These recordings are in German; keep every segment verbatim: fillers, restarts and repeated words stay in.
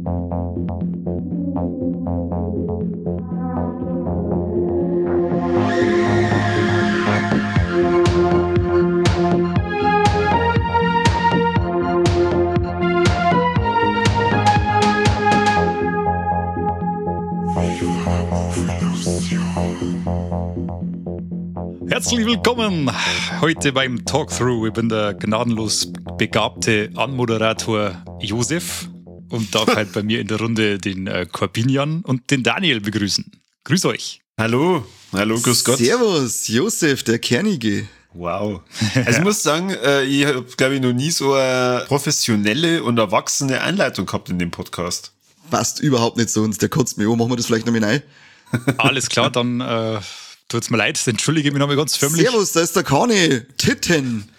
Herzlich willkommen heute beim Talkthrough. Ich bin der gnadenlos begabte Anmoderator Josef und darf halt bei mir in der Runde den äh, Corbinian und den Daniel begrüßen. Grüß euch. Hallo, hallo, grüß Gott. Servus, Josef, der Kernige. Wow. Also ich muss sagen, äh, ich habe, glaube ich, noch nie so eine professionelle und erwachsene Einleitung gehabt in dem Podcast. Passt überhaupt nicht zu uns, der kotzt mich an. Machen wir das vielleicht noch mal rein? Alles klar, dann äh, tut's mir leid, entschuldige mich nochmal ganz förmlich. Servus, da ist der Kani. Titten.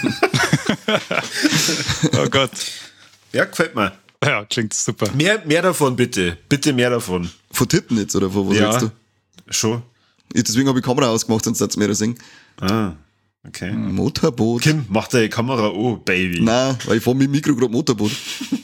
Oh Gott. Ja, gefällt mir. Ja, klingt super. Mehr, mehr davon bitte. Bitte mehr davon. Von Titten jetzt, oder von was ja, redest du? Schon. Ich, deswegen habe ich die Kamera ausgemacht, sonst hat's mehr singen. Ah, okay. Motorboot. Kim, mach deine Kamera an, Baby. Nein, weil ich fahr mit dem Mikro gerade Motorboot.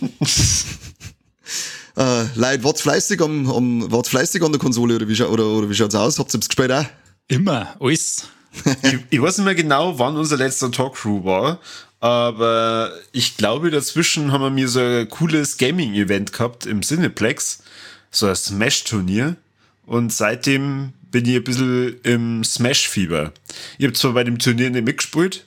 äh, Leute, wart's fleißig, am, am, wart's fleißig an der Konsole, oder wie, scha- oder, oder wie schaut's aus? Habt ihr das gespielt auch? Immer, alles. ich, ich weiß nicht mehr genau, wann unser letzter Talkthrough war, aber ich glaube, dazwischen haben wir mir so ein cooles Gaming-Event gehabt im Cineplex, so ein Smash-Turnier, und seitdem bin ich ein bisschen im Smash-Fieber. Ich habe zwar bei dem Turnier nicht mitgespielt,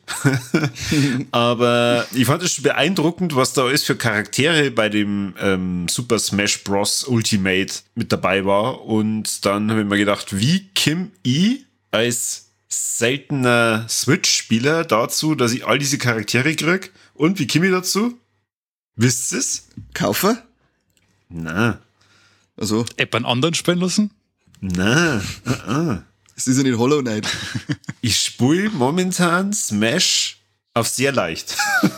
aber ich fand es schon beeindruckend, was da alles für Charaktere bei dem ähm, Super Smash Bros. Ultimate mit dabei war, und dann habe ich mir gedacht, wie Kim ich als seltener Switch-Spieler dazu, dass ich all diese Charaktere kriege. Und wie komme ich dazu? Wisst ihr es? Kaufen? Na, Also, App an anderen spielen lassen? na, uh -uh. es ist ja nicht Hollow Knight. Ich spiele momentan Smash auf sehr leicht.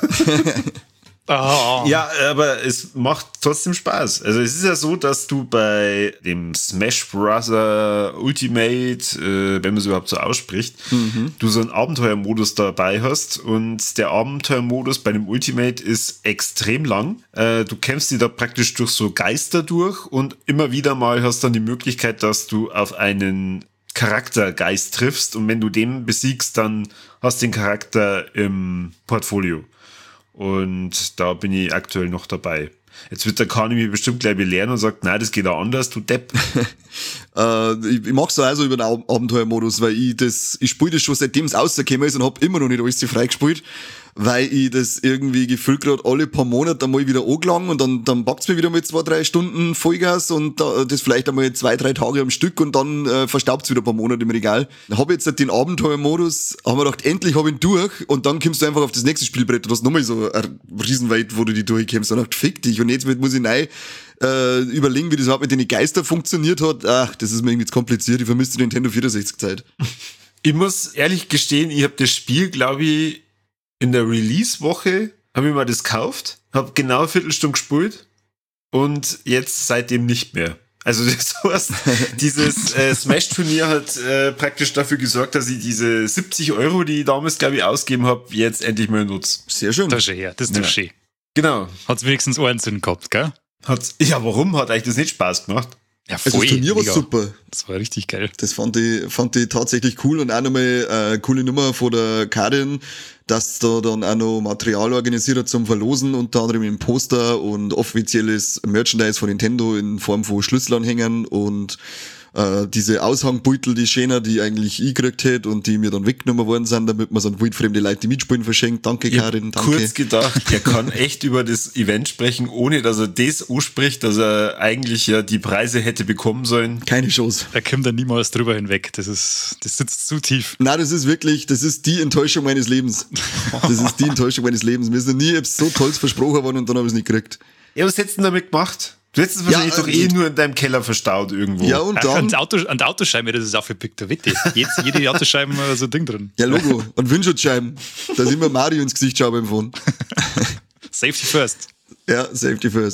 Ah. Ja, aber es macht trotzdem Spaß. Also es ist ja so, dass du bei dem Smash Bros. Ultimate, äh, wenn man es überhaupt so ausspricht, mhm. du so einen Abenteuermodus dabei hast, und der Abenteuermodus bei dem Ultimate ist extrem lang. Äh, du kämpfst dich da praktisch durch so Geister durch, und immer wieder mal hast dann die Möglichkeit, dass du auf einen Charaktergeist triffst, und wenn du den besiegst, dann hast du den Charakter im Portfolio. Und da bin ich aktuell noch dabei. Jetzt wird der Kani mir bestimmt gleich belehren und sagt, nein, das geht auch anders, du Depp. äh, ich, ich mach's so also über den Ab- Abenteuermodus, weil ich das, ich spiele das schon seitdem es rausgekommen ist und hab immer noch nicht alles freigespielt, weil ich das irgendwie gefühlt gerade alle paar Monate einmal wieder angelangt, und dann, dann packt's mir wieder mal zwei, drei Stunden Vollgas, und da, das vielleicht einmal zwei, drei Tage am Stück, und dann äh, verstaubt's wieder ein paar Monate im Regal. Da hab ich jetzt halt den Abenteuermodus, haben wir gedacht, endlich hab ich ihn durch, und dann kommst du einfach auf das nächste Spielbrett, du hast nochmal so eine Riesenwelt, wo du die durchkommst, und dachte, fick dich, und jetzt muss ich neu äh, überlegen, wie das überhaupt mit den Geistern funktioniert hat. Ach, das ist mir irgendwie zu kompliziert, ich vermisse die Nintendo vierundsechzig Zeit. Ich muss ehrlich gestehen, ich habe das Spiel, glaube ich, in der Release-Woche habe ich mal das gekauft, habe genau eine Viertelstunde gespielt, und jetzt seitdem nicht mehr. Also das heißt, dieses äh, Smash-Turnier hat äh, praktisch dafür gesorgt, dass ich diese siebzig Euro, die ich damals, glaube ich, ausgegeben habe, jetzt endlich mal nutze. Sehr schön. Das ist schön, ja, das ist Ja. doch schön. Genau. Hat's wenigstens einen Sinn gehabt, gell? Hat's, ja, warum? Hat euch das nicht Spaß gemacht? Ja, Also das Turnier war mega. super. Das war richtig geil. Das fand ich, fand ich tatsächlich cool, und auch nochmal eine coole Nummer von der Karin, dass da dann auch noch Material organisiert hat zum Verlosen, unter anderem im Poster und offizielles Merchandise von Nintendo in Form von Schlüsselanhängern und äh, diese Aushangbeutel, die schöner, die eigentlich ich gekriegt hätte und die mir dann weggenommen worden sind, damit man so an wildfremde Leute, die mitspielen, verschenkt. Danke, Ich hab Karin, danke. kurz gedacht, er kann echt über das Event sprechen, ohne dass er das anspricht, dass er eigentlich ja die Preise hätte bekommen sollen. Keine Chance. Er kommt da niemals drüber hinweg. Das ist, das sitzt zu tief. Nein, das ist wirklich, das ist die Enttäuschung meines Lebens. Das ist die Enttäuschung meines Lebens. Mir ist noch nie so Tolles versprochen worden, und dann habe ich es nicht gekriegt. Ja, was hättest du denn damit gemacht? Du hättest es wahrscheinlich Ja, doch äh, eh nur in deinem Keller verstaut irgendwo. Ja, und Ach, dann... an, der Auto, an der Autoscheibe, das ist aufgepickt, da wette. Jetzt, jede Autoscheibe äh, so ein Ding drin. Ja, Logo. Und Windschutzscheiben. Da sind wir Mario ins Gesicht schauen beim Fahren. Safety first. Ja, Safety first.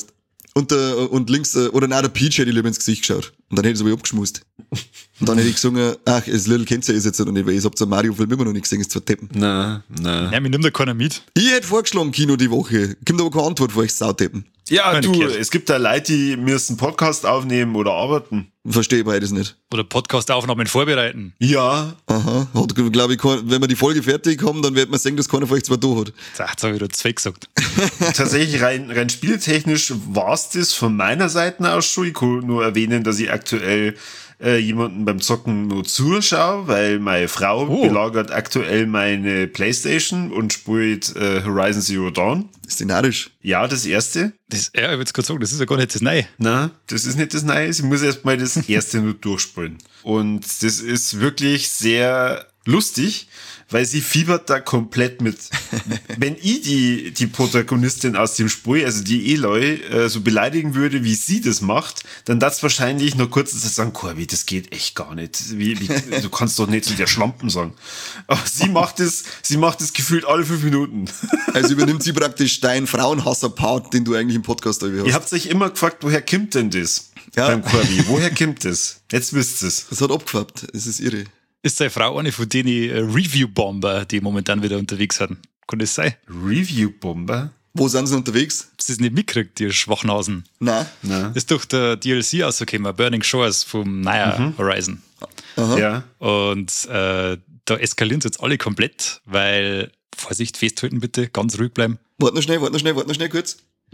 Und, der, und links, äh, oder nein, der Peach hätte ich lieber ins Gesicht geschaut. Und dann hätte ich es aber abgeschmust. Und dann hätte ich gesungen, ach, das Little kennt ihr jetzt noch nicht, weil ich hab's am Mario-Film immer noch nicht gesehen, ist zwar Deppen. Nein, nein. Ja, mir nimmt da keiner mit. Ich hätte vorgeschlagen, Kino die Woche. Kommt aber keine Antwort von euch Sauteppen. Ja, Meine du, Kirche. es gibt da Leute, die müssen Podcast aufnehmen oder arbeiten. Verstehe beides nicht. Oder Podcast-Aufnahmen vorbereiten. Ja. Aha. Hat, glaube ich, kein, wenn wir die Folge fertig haben, dann wird man sehen, dass keiner von euch zwei da hat. Jetzt habe ich wieder zwei gesagt. Tatsächlich rein, rein spieltechnisch war's das von meiner Seite aus schon. Ich kann nur erwähnen, dass ich aktuell äh, jemanden beim Zocken nur zuschaue, weil meine Frau Oh. belagert aktuell meine Playstation und spielt äh, Horizon Zero Dawn. Ist die narrisch? Ja, das erste. Das, ja, ich würde jetzt gerade sagen, das ist ja gar nicht das Neue. Na, das ist nicht das Neue. Ich muss erst mal das erste nur durchspielen. Und das ist wirklich sehr lustig, weil sie fiebert da komplett mit. Wenn ich die, die Protagonistin aus dem Spiel, also die Eloy, äh, so beleidigen würde, wie sie das macht, dann darf's wahrscheinlich noch kurz sagen, Corby, das geht echt gar nicht. Wie, wie, du kannst doch nicht zu der Schlampen sagen. Aber sie macht es, sie macht es gefühlt alle fünf Minuten. Also übernimmt sie praktisch deinen Frauenhasser-Part, den du eigentlich im Podcast irgendwie hast. Ihr habt euch immer gefragt, woher kommt denn das? Ja. Beim Corby, woher kommt das? Jetzt wisst ihr es. Das hat abgefärbt. Es ist irre. Ist seine Frau eine von denen äh, Review-Bomber, die momentan wieder unterwegs sind? Kann das sein? Review-Bomber? Wo sind sie unterwegs? Hast du das nicht mitgekriegt, die Schwachnasen? Nein. Na, Ist doch der D L C rausgekommen, Burning Shores vom neuen Horizon. ja. Und äh, da eskalieren sie jetzt alle komplett, weil, Vorsicht, festhalten bitte, ganz ruhig bleiben. Warte noch schnell, warte noch schnell, warte noch schnell kurz.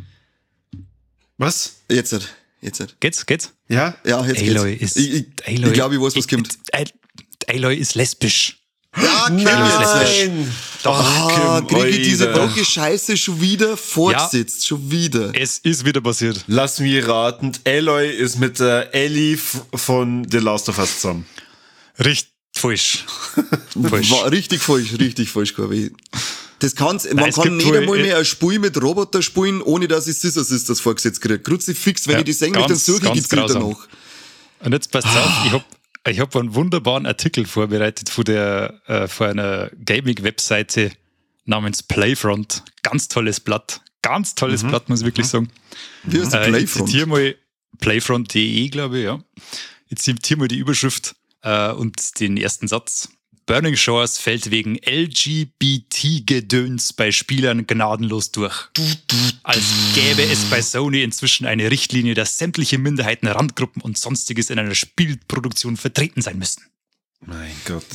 Was? Jetzt halt. Jetzt halt. Geht's, geht's? Ja? Ja, jetzt Aloy geht's. ist. ich ich, Aloy, ich glaube, ich weiß, was kommt. Al- Aloy ist lesbisch. Ja, Nein! Ah, Kim, kriege ich diese Alter. Brocke Scheiße schon wieder fortsetzt. Schon wieder. Es ist wieder passiert. Lass mich raten, Aloy ist mit der Ellie f- von The Last of Us zusammen. Richtig falsch. falsch. War richtig falsch, richtig falsch, Corby. Das kann's, man es kann gibt nicht wohl- einmal mehr ein Spiel mit Roboter spielen, ohne dass ich Scissor Sisters vorgesetzt kriege. Kruzifix, wenn Ja, ich die sehen will, dann ganz, suche ich die ganz Bilder grausam. noch. Und jetzt passt auf, ich habe ich hab einen wunderbaren Artikel vorbereitet von, der, äh, von einer Gaming-Webseite namens Playfront. Ganz tolles Blatt. Ganz tolles Blatt, muss ich wirklich sagen. Wie heißt die Äh, ich Playfront? zitiere mal playfront punkt de, glaube ich, ja. Ich zitiere mal die Überschrift äh, und den ersten Satz. Burning Shores fällt wegen L G B T-Gedöns bei Spielern gnadenlos durch. Als gäbe es bei Sony inzwischen eine Richtlinie, dass sämtliche Minderheiten, Randgruppen und Sonstiges in einer Spielproduktion vertreten sein müssen. Mein Gott.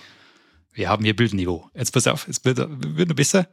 Wir haben hier Bildniveau. Jetzt pass auf, es wird, wird noch besser.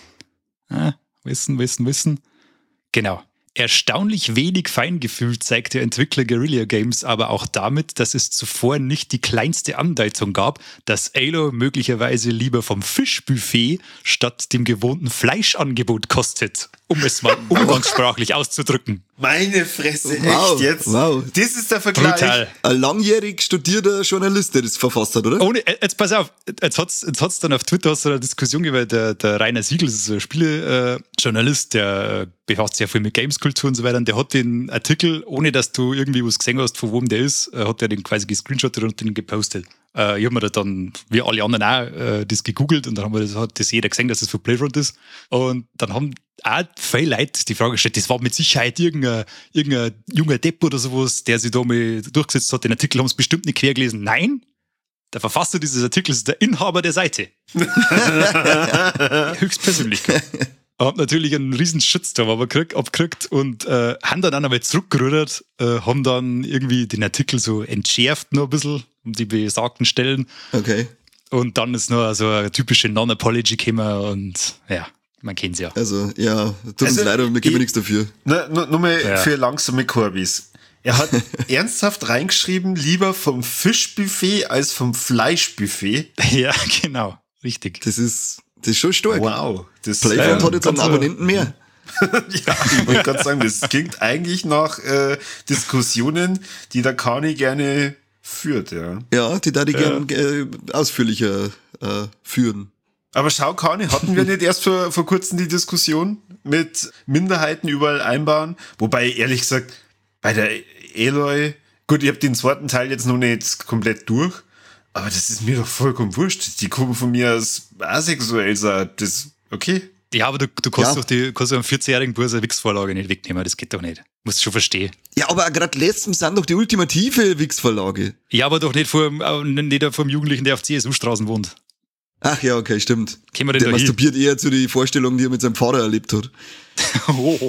Ah, wissen, wissen, wissen. Genau. Erstaunlich wenig Feingefühl zeigt der Entwickler Guerrilla Games aber auch damit, dass es zuvor nicht die kleinste Andeutung gab, dass Aloy möglicherweise lieber vom Fischbuffet statt dem gewohnten Fleischangebot kostet, um es mal umgangssprachlich auszudrücken. Meine Fresse, Wow, echt jetzt? wow. Das ist der Vergleich. Brutal. Ein langjährig studierter Journalist, der das verfasst hat, oder? Ohne, äh, jetzt pass auf, jetzt hat's, jetzt hat's dann auf Twitter hast du eine Diskussion gegeben, der, der Rainer Siegel, das ist ein Spielejournalist, der äh, befasst sich ja viel mit Gameskultur und so weiter, und der hat den Artikel, ohne dass du irgendwie was gesehen hast, von wem der ist, äh, hat er den quasi gescreenshottet und den gepostet. Äh, ich habe mir da dann, wie alle anderen auch, äh, das gegoogelt, und dann haben wir das, hat das jeder gesehen, dass das von Playfront ist. Und dann haben auch viele Leute die Frage gestellt, das war mit Sicherheit irgendein, irgendein junger Depp oder sowas, der sich da mal durchgesetzt hat. Den Artikel haben sie bestimmt nicht quer gelesen. Nein, der Verfasser dieses Artikels ist der Inhaber der Seite. Höchstpersönlichkeit. Haben natürlich einen riesen Shitstorm aber krieg, abgekriegt und äh, haben dann auch nochmal zurückgerudert, äh, haben dann irgendwie den Artikel so entschärft noch ein bisschen, um die besagten Stellen. Okay. Und dann ist noch so eine typische Non-Apology gekommen und ja, man kennt's ja. Also, ja, tut uns Also, leid, wir geben ich- nichts dafür. Nur, nur, nur mal Ja. für langsame Korbis. Er hat ernsthaft reingeschrieben, lieber vom Fischbuffet als vom Fleischbuffet. Ja, genau, richtig. Das ist, das ist schon stark. Wow. Das, Playfront äh, hat jetzt einen ganz so- Abonnenten mehr. ja, ich wollte gerade sagen, das klingt eigentlich nach äh, Diskussionen, die der Kani gerne führt, ja. Ja, die da die gern äh, ausführlicher äh, führen. Aber schau, Kani, hatten wir nicht erst vor, vor kurzem die Diskussion mit Minderheiten überall einbauen? Wobei, ehrlich gesagt, bei der Aloy, gut, ich habe den zweiten Teil jetzt noch nicht komplett durch, aber das ist mir doch vollkommen wurscht. Die kommen von mir als asexuell sein. Das, okay. Ja, aber du, du kannst Ja. doch die, kannst doch einem vierzehnjährigen Burs eine Wix-Vorlage nicht wegnehmen, das geht doch nicht. Musst du schon verstehen. Ja, aber gerade letztens sind doch die ultimative Wix-Verlage. Ja, aber doch nicht vor, nicht vor dem Jugendlichen, der auf C S U-Straßen wohnt. Ach ja, okay, stimmt. Können wir denn Der da hin? masturbiert eher zu den Vorstellungen, die er mit seinem Vater erlebt hat. Oh.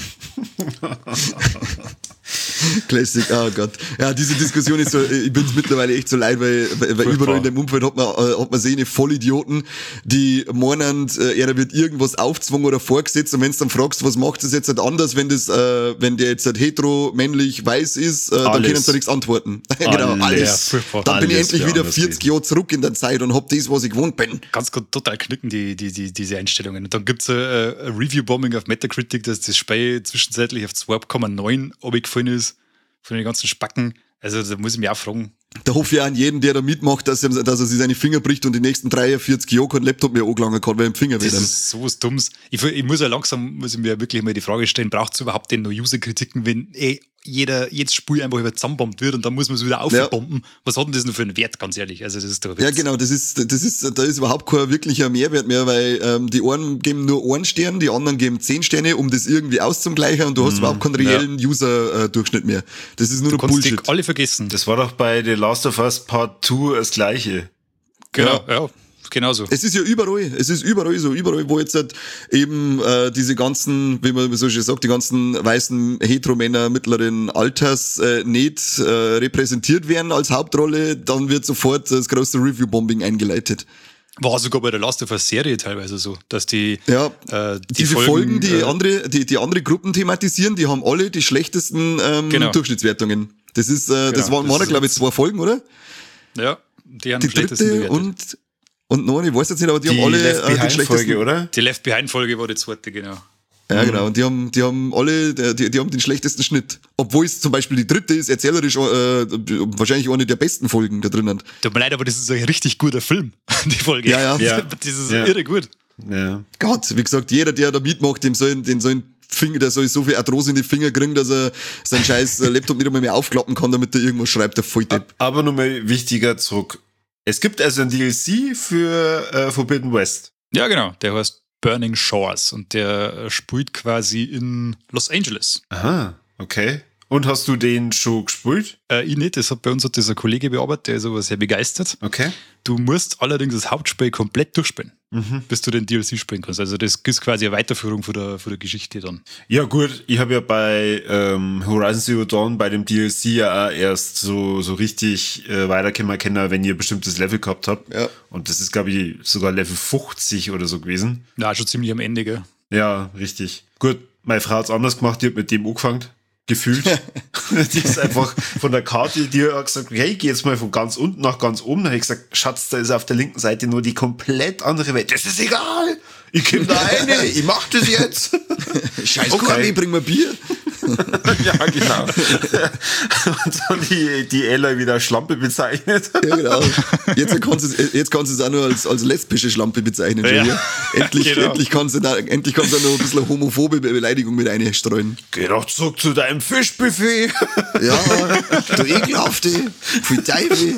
Classic, oh Gott. Ja, diese Diskussion ist so, ich bin's mittlerweile echt so leid, weil, weil, weil überall in dem Umfeld hat man, äh, hat man sehen, Vollidioten, die meinen, äh, er wird irgendwas aufzwungen oder vorgesetzt, und wenn du dann fragst, was macht das jetzt halt anders, wenn das, äh, wenn der jetzt halt hetero, männlich, weiß ist, äh, dann können sie da nichts antworten. Genau, alles. Ja, dann bin ich alles endlich wieder anders vierzig geht. Jahre zurück in der Zeit und hab das, was ich gewohnt bin. Ganz gut, total knicken, die, die, die, diese Einstellungen. Und dann gibt's ein, ein Review-Bombing auf Metacritic, dass das Spiel zwischenzeitlich auf zwei Komma neun runtergefallen ist, von den ganzen Spacken. Also da muss ich mich auch fragen. Da hoffe ich auch an jeden, der da mitmacht, dass er, dass er sich seine Finger bricht und die nächsten dreiundvierzig Jahre keinen Laptop mehr angelangen kann, weil im Finger Das wieder. ist sowas Dummes. Ich, ich muss ja langsam, muss ich mir wirklich mal die Frage stellen, braucht es überhaupt denn noch User-Kritiken, wenn eh jeder, jedes Spiel einfach über zusammenbombt wird und dann muss man es wieder aufbomben? Ja. Was hat denn das noch für einen Wert, ganz ehrlich? Also das ist doch Ja, genau, das ist, das ist, da ist überhaupt kein wirklicher Mehrwert mehr, weil ähm, die einen geben nur einen Stern, die anderen geben zehn Sterne, um das irgendwie auszugleichen, und du hast Mhm, überhaupt keinen reellen ja. User-Durchschnitt mehr. Das ist nur Du noch kannst Bullshit. die alle vergessen. Das war doch bei The Last of Us Part zwei das Gleiche. Genau, ja, ja genau so. Es ist ja überall, es ist überall so, überall, wo jetzt halt eben äh, diese ganzen, wie man so schön sagt, die ganzen weißen Heteromänner mittleren Alters äh, nicht äh, repräsentiert werden als Hauptrolle, dann wird sofort das große Review-Bombing eingeleitet. War sogar bei der Last of Us Serie teilweise so, dass die, ja, äh, die diese Folgen, Folgen, die äh, andere, die, die andere Gruppen thematisieren, die haben alle die schlechtesten ähm, Genau. Durchschnittswertungen. Das ist, äh, das Genau, waren, das waren ist glaube ich, zwei Folgen, oder? Ja, die haben Die am schlechtesten dritte bewertet. und, und noch, ich weiß jetzt nicht, aber die, Die haben alle Left äh, die Behind schlechtesten. Folge, oder? Die Left Behind Folge war die zweite, genau. Ja, genau. Und die haben, die haben alle, die, die haben den schlechtesten Schnitt. Obwohl es zum Beispiel die dritte ist, erzählerisch, äh, wahrscheinlich eine der besten Folgen da drinnen. Tut mir leid, aber das ist ein richtig guter Film, die Folge. Ja, ja. Ja. Das ist Ja. irre gut. Ja. Gott, wie gesagt, jeder, der da mitmacht, dem soll, den soll Finger, der soll so viel Arthrose in die Finger kriegen, dass er seinen scheiß Laptop nicht einmal mehr aufklappen kann, damit er irgendwas schreibt, der Volldepp. Aber nochmal wichtiger zurück. Es gibt also ein D L C für äh, Forbidden West. Ja, genau. Der heißt Burning Shores und der äh, spielt quasi in Los Angeles. Aha, okay. Und hast du den schon gespielt? Äh, ich nicht, das hat bei uns hat das ein Kollege bearbeitet, der ist aber sehr begeistert. Okay. Du musst allerdings das Hauptspiel komplett durchspielen, Mhm. bis du den D L C spielen kannst. Also das ist quasi eine Weiterführung von der, von der Geschichte dann. Ja gut, ich habe ja bei ähm, Horizon Zero Dawn bei dem D L C ja auch erst so, so richtig äh, weiterkommen können, wenn ihr ein bestimmtes Level gehabt habt. Ja. Und das ist, glaube ich, sogar Level fünfzig oder so gewesen. Na, schon ziemlich am Ende, gell? Ja, richtig. Gut, meine Frau hat's anders gemacht, die hat mit dem angefangen. Gefühlt. Die ist einfach von der Karte, die hat gesagt, hey, geh jetzt mal von ganz unten nach ganz oben. Dann habe ich gesagt, Schatz, da ist auf der linken Seite nur die komplett andere Welt. Das ist egal. Ich komme da rein, ich mach das jetzt. Scheiß Okay. okay. Bring mal Bier. Ja, genau. Und dann die, die Ella wieder Schlampe bezeichnet. Ja, genau. Jetzt kannst du es, jetzt kannst du es auch nur als, als lesbische Schlampe bezeichnen. Schon, Ja. ja. Endlich, Genau. endlich kannst du da, endlich kannst du da noch ein bisschen homophobe Beleidigung mit einstreuen. Geh doch zurück zu deinem Fischbuffet. Ja, du Ekelhafte, viel Teufel.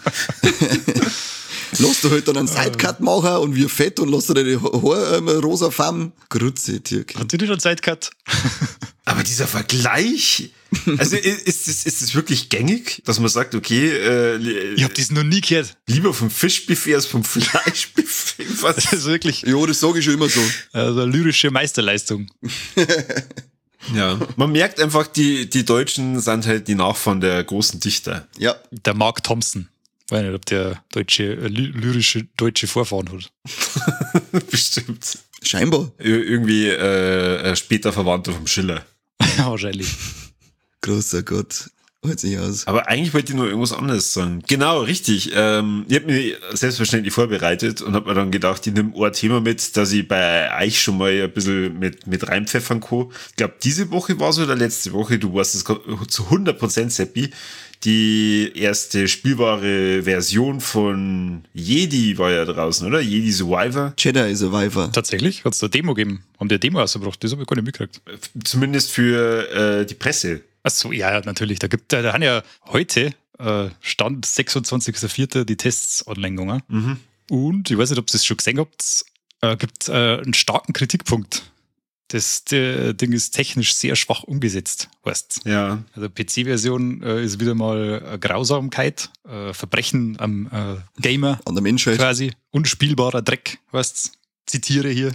Lass du halt dann einen Sidecut machen und wir fett und lass dir deine Haare ähm, rosa farben. Grütze, Türk. Hat die nicht schon Zeit gehabt? Aber dieser Vergleich, also ist es ist es wirklich gängig, dass man sagt, okay, äh, Ich hab das noch nie gehört. lieber vom Fischbuffet als vom Fleischbuffet? Was? Das ist wirklich Ja, das sage ich schon immer so. also eine lyrische Meisterleistung. Ja, man merkt einfach, die, die Deutschen sind halt die Nachfahren der großen Dichter. Ja, Der Mark Thompson. Ich weiß nicht, ob der deutsche, äh, ly- lyrische deutsche Vorfahren hat. Bestimmt. scheinbar. Ir irgendwie äh, später Verwandter vom Schiller. Wahrscheinlich. Großer Gott. Hört sich aus. Aber eigentlich wollte ich nur irgendwas anderes sagen. Genau, richtig. Ähm, ich habe mich selbstverständlich vorbereitet und habe mir dann gedacht, ich nehme ein Thema mit, dass ich bei euch schon mal ein bisschen mit, mit reinpfeffern kann. Ich glaube, diese Woche war so oder letzte Woche, du warst es zu hundert Prozent, Seppi, die erste spielbare Version von Jedi war ja draußen, oder? Jedi Survivor. Jedi Survivor. Tatsächlich? Hat es eine Demo gegeben? Haben die eine Demo ausgebracht? Das habe ich gar nicht mitgekriegt. Zumindest für äh, die Presse. Achso, ja, ja, natürlich. Da gibt da, da haben ja heute, äh, Stand sechsundzwanzigster vierter die Tests online gegangen. Mhm. Und ich weiß nicht, ob ihr das schon gesehen habt, äh, gibt äh, einen starken Kritikpunkt das äh, Ding ist technisch sehr schwach umgesetzt, weißt. Ja. Also P C-Version äh, ist wieder mal eine Grausamkeit, äh, Verbrechen am äh, Gamer. An der Menschheit. Quasi. Unspielbarer Dreck, weißt. Zitiere hier.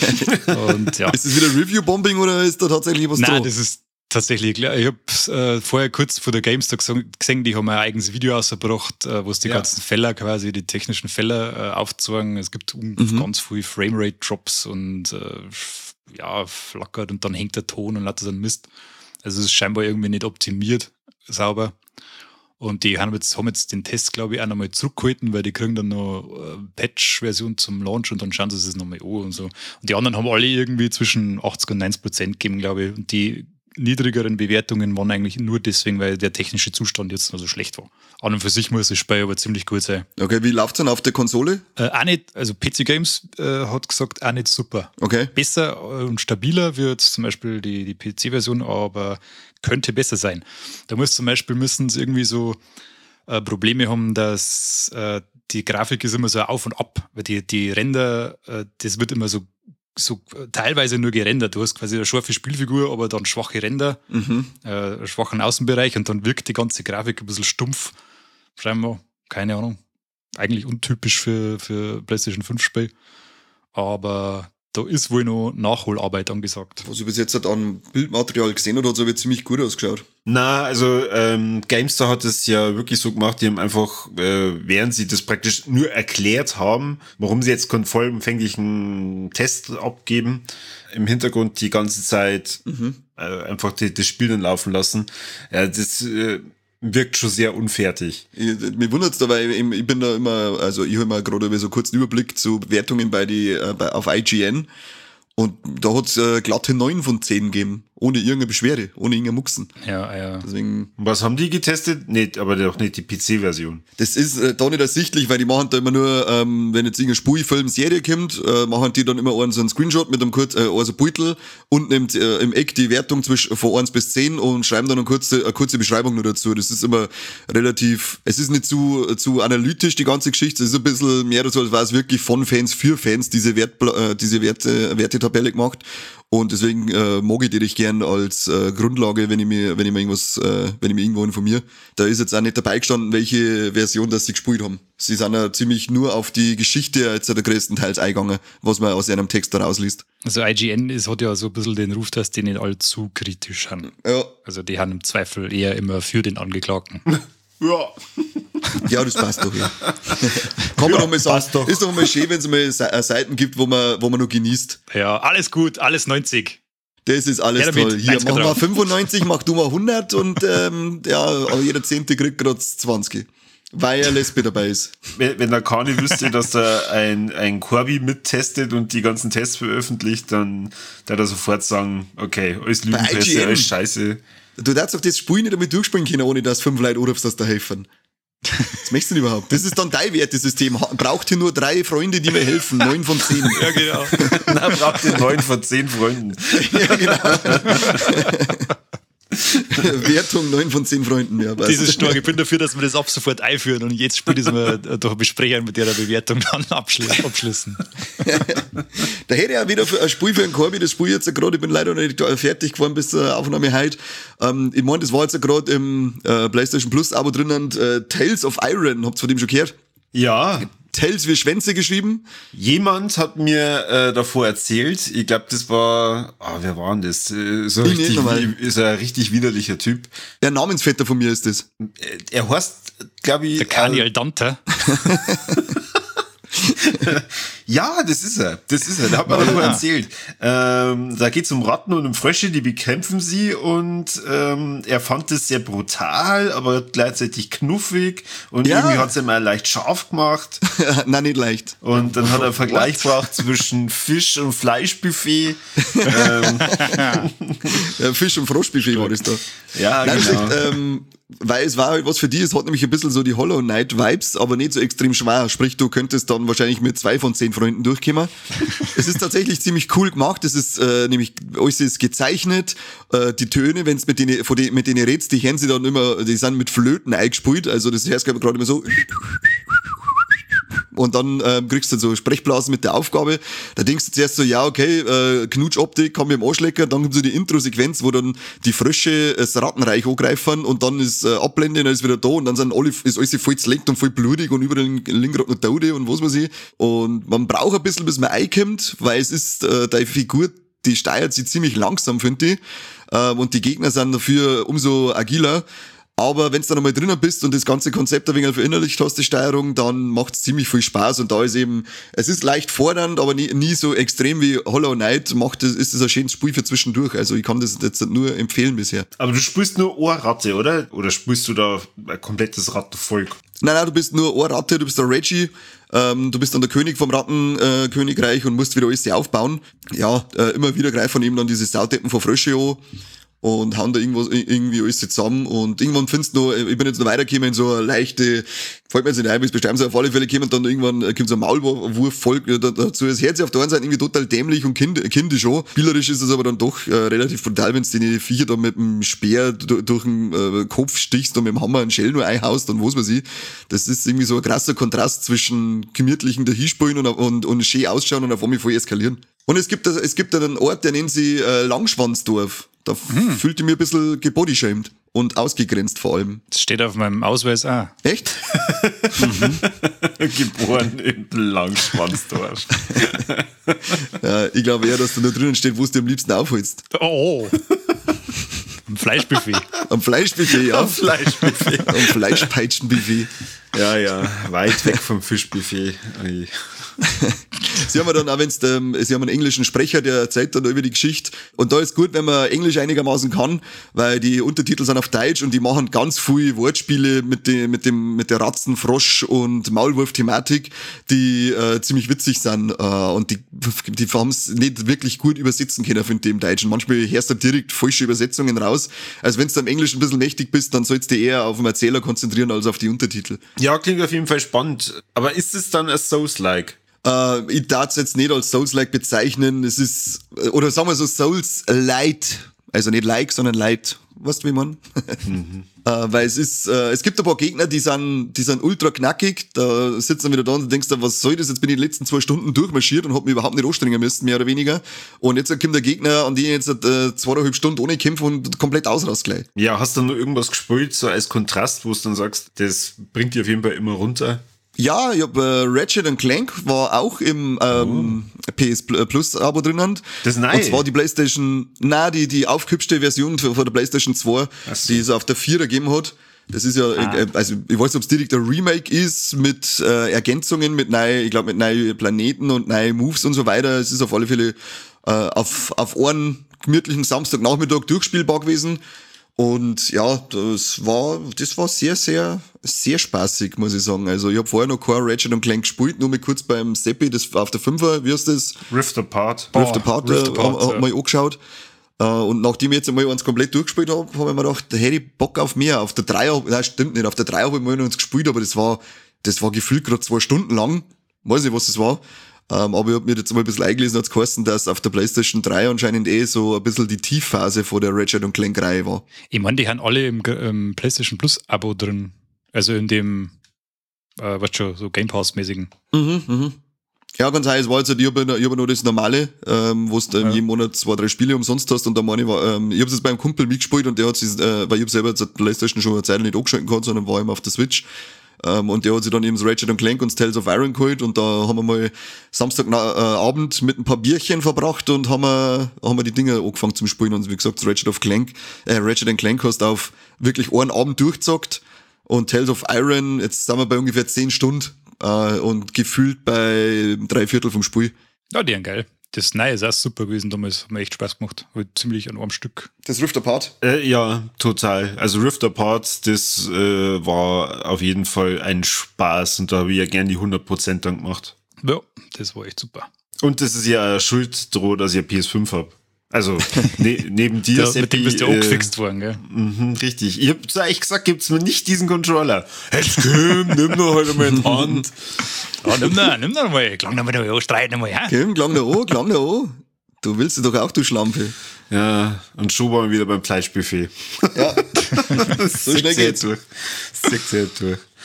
Und, ja. Ist das wieder Review-Bombing oder ist da tatsächlich was dran? Nein, das ist tatsächlich klar. Ich habe äh, vorher kurz vor der GameStop gesehen, die haben ein eigenes Video ausgebracht, äh, wo es die ja. ganzen Fälle, quasi die technischen Fälle äh, aufzeigen. Es gibt um, mhm. ganz viele Framerate-Drops und äh, ja, flackert und dann hängt der Ton und lauter so ein Mist. Also es ist scheinbar irgendwie nicht optimiert, sauber. Und die haben jetzt, haben jetzt den Test, glaube ich, auch nochmal zurückgehalten, weil die kriegen dann noch eine Patch-Version zum Launch und dann schauen sie es nochmal an und so. Und die anderen haben alle irgendwie zwischen achtzig und neunzig Prozent gegeben, glaube ich. Und die niedrigeren Bewertungen waren eigentlich nur deswegen, weil der technische Zustand jetzt noch so schlecht war. An und für sich muss das Spiel aber ziemlich gut sein. Okay, wie läuft's dann auf der Konsole? Äh, auch nicht, also P C Games äh, hat gesagt, auch nicht super. Okay. Besser und stabiler wird zum Beispiel die, die P C-Version, aber könnte besser sein. Da muss zum Beispiel, müssen sie irgendwie so äh, Probleme haben, dass äh, die Grafik ist immer so auf und ab, weil die, die Ränder, äh, das wird immer so so teilweise nur gerendert. Du hast quasi eine scharfe Spielfigur, aber dann schwache Ränder, mhm. äh, schwachen Außenbereich und dann wirkt die ganze Grafik ein bisschen stumpf. Scheinbar, keine Ahnung. Eigentlich untypisch für, für PlayStation fünf Spiel. Aber da ist wohl noch Nachholarbeit angesagt. Was ich bis jetzt an Bildmaterial gesehen habe, hat es aber ziemlich gut ausgeschaut. Na, also ähm, GameStar hat es ja wirklich so gemacht, die haben einfach, äh, während sie das praktisch nur erklärt haben, warum sie jetzt keinen vollumfänglichen Test abgeben, im Hintergrund die ganze Zeit mhm. äh, einfach die, das Spiel dann laufen lassen. Ja, das äh, wirkt schon sehr unfertig. Ich, mir wundert es da, weil ich, ich bin da immer, also ich habe mal gerade so kurz einen Überblick zu Bewertungen bei die, äh, bei, auf I G N und da hat es äh, glatte neun von zehn gegeben. Ohne irgendeine Beschwerde, ohne irgendeine Mucksen. Ja, ja. Deswegen. Was haben die getestet? Nicht, aber doch nicht die P C-Version. Das ist äh, da nicht ersichtlich, weil die machen da immer nur, ähm, wenn jetzt irgendeine Spielfilm-Serie kommt, äh, machen die dann immer einen, so einen Screenshot mit einem kurz, äh, also Beutel und nimmt äh, im Eck die Wertung zwischen von eins bis zehn und schreiben dann eine kurze, eine kurze Beschreibung nur dazu. Das ist immer relativ, es ist nicht zu, zu analytisch, die ganze Geschichte. Es ist ein bisschen mehr so, als war es wirklich von Fans für Fans, diese Wert, äh, diese Werte, Wertetabelle gemacht. Und deswegen äh, mag ich die recht gern als äh, Grundlage, wenn ich mir, wenn ich mir irgendwas, äh, wenn ich mir irgendwo informiere. Da ist jetzt auch nicht dabei gestanden, welche Version das sie gespielt haben. Sie sind ja ziemlich nur auf die Geschichte jetzt der größtenteils eingegangen, was man aus einem Text da rausliest. Also I G N ist, hat ja so ein bisschen den Ruf, dass die nicht allzu kritisch haben. Ja. Also die haben im Zweifel eher immer für den Angeklagten. Ja. Ja, das passt doch, ja. Kann man Ja, noch mal sagen. passt doch. Ist doch mal schön, wenn es mal Se- Seiten gibt, wo man, wo man noch genießt. Ja, alles gut, alles neunzig. Das ist alles Ja, damit, toll. Hier, eins mach mal drauf. fünfundneunzig, mach du mal hundert und ähm, ja, aber jeder Zehnte kriegt gerade zwanzig. Weil er Lesbe dabei ist. Wenn, wenn der Kani wüsste, dass da ein, ein Corby mittestet und die ganzen Tests veröffentlicht, dann darf er sofort sagen, okay, alles I G Lügenpresse, N. alles Scheiße. Du darfst doch das Spiel nicht damit durchspielen können, ohne dass fünf Leute anrufst, dass da helfen. Was möchtest du denn überhaupt? Das ist dann dein Wertesystem. Ha- Braucht hier nur drei Freunde, die mir helfen. Neun von zehn. Ja, genau. Na, braucht ihr neun von zehn Freunden. Ja, genau. Wertung neun von zehn Freunden. Ja, passt. Dieses stark. Ich bin dafür, dass wir das ab sofort einführen und jetzt spielt das mal durch Besprechung mit der Bewertung dann abschli- abschließen. Da hätte ich auch wieder für ein Spiel für einen Corby, das Spiel jetzt gerade, ich bin leider noch nicht fertig geworden bis zur Aufnahme heute. Ähm, ich meine, das war jetzt gerade im äh, PlayStation Plus Abo drinnen, äh, Tales of Iron, habt ihr von dem schon gehört? Ja, Tales wie Schwänze geschrieben. jemand hat mir äh, davor erzählt, ich glaube, das war, ah, wer war denn das? Äh, so Ich richtig, nicht nochmal. wie- ist ein richtig widerlicher Typ. Der Namensvetter von mir ist das. Äh, Er heißt, glaube ich, Der Kani äh, Aldante. ja, das ist er. Das ist er. Der hat mir davon erzählt. Ähm, da geht es um Ratten und um Frösche, die bekämpfen sie und ähm, er fand das sehr brutal, aber gleichzeitig knuffig und Ja. irgendwie hat es ihm mal leicht scharf gemacht. Nein, nicht leicht. Und dann hat er einen Vergleich gebracht zwischen Fisch- und Fleischbuffet. ähm, Ja, Fisch- und Froschbuffet war das da. ja, Nein, genau. das ist echt, ähm, weil es war halt was für die, es hat nämlich ein bisschen so die Hollow Knight Vibes, aber nicht so extrem schwer. Sprich, du könntest dann wahrscheinlich mit zwei von zehn Freunden durchkommen. Es ist tatsächlich ziemlich cool gemacht. Es ist äh, nämlich, alles ist gezeichnet. Äh, die Töne, wenn es mit denen, von die, mit denen redst, die hören sie dann immer, die sind mit Flöten eingespielt. Also das heißt, glaube ich, gerade immer so. und dann ähm, kriegst du so Sprechblasen mit der Aufgabe. Da denkst du zuerst so, ja, okay, äh, Knutschoptik, kann mir im Arsch lecken. Dann kommt so die Intro-Sequenz, wo dann die Frösche das Rattenreich angreifen und dann ist äh, Abblende, dann ist wieder da und dann sind alle, ist alles voll zerlegt und voll blutig und überall liegen gerade noch Tode und was weiß ich. Und man braucht ein bisschen, bis man reinkommt, weil es ist, äh, die Figur, die steuert sich ziemlich langsam, finde ich. Ähm, und die Gegner sind dafür umso agiler. Aber wenn du dann einmal drinnen bist und das ganze Konzept ein wenig verinnerlicht hast, die Steuerung, dann macht es ziemlich viel Spaß. Und da ist eben, es ist leicht fordernd, aber nie, nie so extrem wie Hollow Knight. Macht das, ist das ein schönes Spiel für zwischendurch. Also ich kann das jetzt nur empfehlen bisher. Aber du spielst nur eine Ratte, oder? Oder spielst du da ein komplettes Rattenvolk? Nein, nein, du bist nur eine Ratte, du bist der Reggie. Ähm, du bist dann der König vom Rattenkönigreich äh, und musst wieder alles aufbauen. Ja, äh, immer wieder greifen eben dann diese Sauteppen von Frösche an und hauen da irgendwas, irgendwie alles zusammen und irgendwann findest du noch, ich bin jetzt noch weitergekommen in so eine leichte, fällt mir jetzt nicht ein, wie es beschreiben soll, auf alle Fälle kommen dann irgendwann, kommt so ein Maulwurf-Volk dazu, das hört sich auf der einen Seite irgendwie total dämlich und kind, kindisch an, spielerisch ist es aber dann doch äh, relativ brutal, wenn du die Viecher da mit dem Speer durch, durch den äh, Kopf stichst und mit dem Hammer einen Shell nur einhaust und was weiß ich, das ist irgendwie so ein krasser Kontrast zwischen gemütlichen dahinspielen und, und, und schön ausschauen und auf einmal voll eskalieren. Und es gibt, es gibt einen Ort, der nennt sich äh, Langschwanzdorf. Da hm. fühlte ich mich ein bisschen gebodyshamed und ausgegrenzt vor allem. Das steht auf meinem Ausweis auch. Echt? mhm. Geboren in Langschwanzdorf. Ja, ich glaube eher, dass da nur drinnen steht, wo du am liebsten aufholst. Oh. Am Fleischbuffet. Am Fleischbuffet, ja. Am Fleischbuffet. Am Fleischpeitschenbuffet. Ja, ja, weit weg vom Fischbuffet. Sie haben ja dann auch, wenn's, ähm, Sie haben einen englischen Sprecher, der erzählt dann über die Geschichte. Und da ist gut, wenn man Englisch einigermaßen kann, weil die Untertitel sind auf Deutsch und die machen ganz viele Wortspiele mit, die, mit, dem, mit der Ratzen-, Frosch- und Maulwurf-Thematik, die äh, ziemlich witzig sind. Äh, und die, die haben es nicht wirklich gut übersetzen können, finde ich, im Deutschen. Manchmal hörst du direkt falsche Übersetzungen raus. Also wenn du am Englischen ein bisschen mächtig bist, dann sollst du dich eher auf den Erzähler konzentrieren als auf die Untertitel. Ja, klingt auf jeden Fall spannend. Aber ist es dann ein Souls-like? Äh, ich darf es jetzt nicht als Souls-like bezeichnen. Es ist, oder sagen wir so, Souls-Light. Also nicht like, sondern light. Weißt du, wie man? Mhm. äh, weil es ist, äh, es gibt ein paar Gegner, die sind, die sind ultra knackig. Da sitzt dann wieder da und denkst du, was soll das? Jetzt bin ich die letzten zwei Stunden durchmarschiert und hab mich überhaupt nicht anstrengen müssen, mehr oder weniger. Und jetzt kommt der Gegner, an den ich jetzt äh, zweieinhalb Stunden ohne kämpfe und komplett ausrast gleich. Ja, hast du noch irgendwas gespielt, so als Kontrast, wo du dann sagst, das bringt dich auf jeden Fall immer runter? Ja, ich hab äh, Ratchet and Clank war auch im ähm, oh. P S Plus Abo drinnen. Das ist nice. Und zwar die PlayStation, na die die aufgehübschte Version von der PlayStation zwei, so. Die es auf der vierer gegeben hat. Das ist ja, ah. äh, also ich weiß nicht, ob es direkt ein Remake ist mit äh, Ergänzungen, mit neuen, ich glaube mit neuen Planeten und neuen Moves und so weiter. Es ist auf alle Fälle äh, auf auf einen gemütlichen Samstagnachmittag durchspielbar gewesen. Und ja, das war, das war sehr, sehr, sehr spaßig, muss ich sagen. Also ich habe vorher noch kein Ratchet und Clank gespielt, nur mal kurz beim Seppi, das auf der Fünfer, wie heißt das? Rift Apart. Rift Apart, oh, Rift äh, Apart hab ja. mal angeschaut. Und nachdem ich jetzt einmal eins komplett durchgespielt habe, habe ich mir gedacht, da hätte ich Bock auf mehr. Auf der Dreier, nein, stimmt nicht, auf der Dreier habe ich mal noch eins gespielt, aber das war, das war gefühlt gerade zwei Stunden lang. Weiß nicht, was das war. Um, aber ich habe mir jetzt mal ein bisschen eingelesen, hat es geheißen, dass auf der PlayStation drei anscheinend eh so ein bisschen die Tiefphase vor der Ratchet und Clank Reihe war. Ich meine, die haben alle im, im PlayStation Plus Abo drin. Also in dem, äh, was schon, so Game Pass-mäßigen. Mhm, mhm. Ja, ganz heiß, war jetzt, ich habe ich hab nur das Normale, ähm, wo du ja. jeden Monat zwei, drei Spiele umsonst hast und da meine ich, war, ähm, ich habe es beim Kumpel mitgespielt und der hat sich, äh, weil ich hab selber jetzt die PlayStation schon eine Zeit nicht angeschalten kann, sondern war immer auf der Switch. Um, und der hat sich dann eben das Ratchet und Clank und das Tales of Iron geholt und da haben wir mal Samstagabend mit ein paar Bierchen verbracht und haben wir, haben wir die Dinger angefangen zum Spielen und wie gesagt, das Ratchet of Clank, äh, Ratchet and Clank hast auf wirklich einen Abend durchgezockt und Tales of Iron, jetzt sind wir bei ungefähr zehn Stunden äh, und gefühlt bei drei Viertel vom Spiel. Ja, die sind geil. Das Neue ist auch super gewesen damals, hat mir echt Spaß gemacht. Hat ziemlich an einem Stück. Das Rift Apart? Äh, ja, total. Also Rift Apart, das äh, war auf jeden Fall ein Spaß und da habe ich ja gern die hundert Prozent dann gemacht. Ja, das war echt super. Und das ist ja Schuld droh, dass ich ja P S fünf habe. Also ne, neben dir, ja, Seppi, mit dem bist du äh, auch gefixt worden, gell? Mhm, richtig. Ich hab zu euch gesagt, gibt's mir nicht diesen Controller. Jetzt komm, nimm doch halt mal in die Hand. Ja, nimm doch, nimm doch mal. Klang doch mal da an, streiten mal, ja? Komm, klang da an, klang da an. Du willst es doch auch, du Schlampe. Ja, und schon waren wir wieder beim Fleischbuffet. Ja, so schnell geht's. Durch. Das zieht sich durch.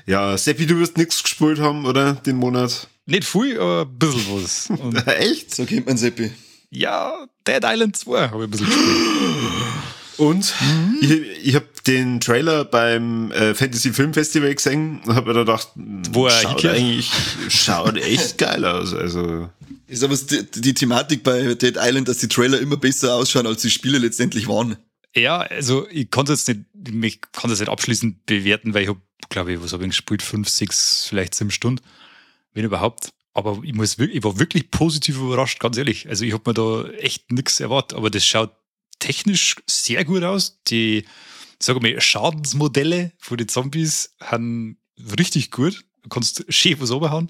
Ja, Seppi, du wirst nichts gespielt haben, oder? Den Monat? Nicht viel, aber ein bisschen was. Und Echt? So kennt man Seppi. ja, Dead Island zwei habe ich ein bisschen gespielt. Und mhm. ich, ich habe den Trailer beim äh, Fantasy Film Festival gesehen und habe mir da gedacht, Wo er schaut hinkehrt? eigentlich schaut echt geil aus. Also Ist aber die, die Thematik bei Dead Island, dass die Trailer immer besser ausschauen, als die Spiele letztendlich waren. Ja, also ich kann es jetzt nicht, ich kann das nicht abschließend bewerten, weil ich habe, glaube ich, was habe ich gespielt? Fünf, sechs, vielleicht sieben Stunden, wenn überhaupt. Aber ich muss wirklich, ich war wirklich positiv überrascht, ganz ehrlich. Also ich habe mir da echt nichts erwartet, aber das schaut technisch sehr gut aus. Die, sag mal, Schadensmodelle von den Zombies haben richtig gut. Du kannst schön was runterhauen.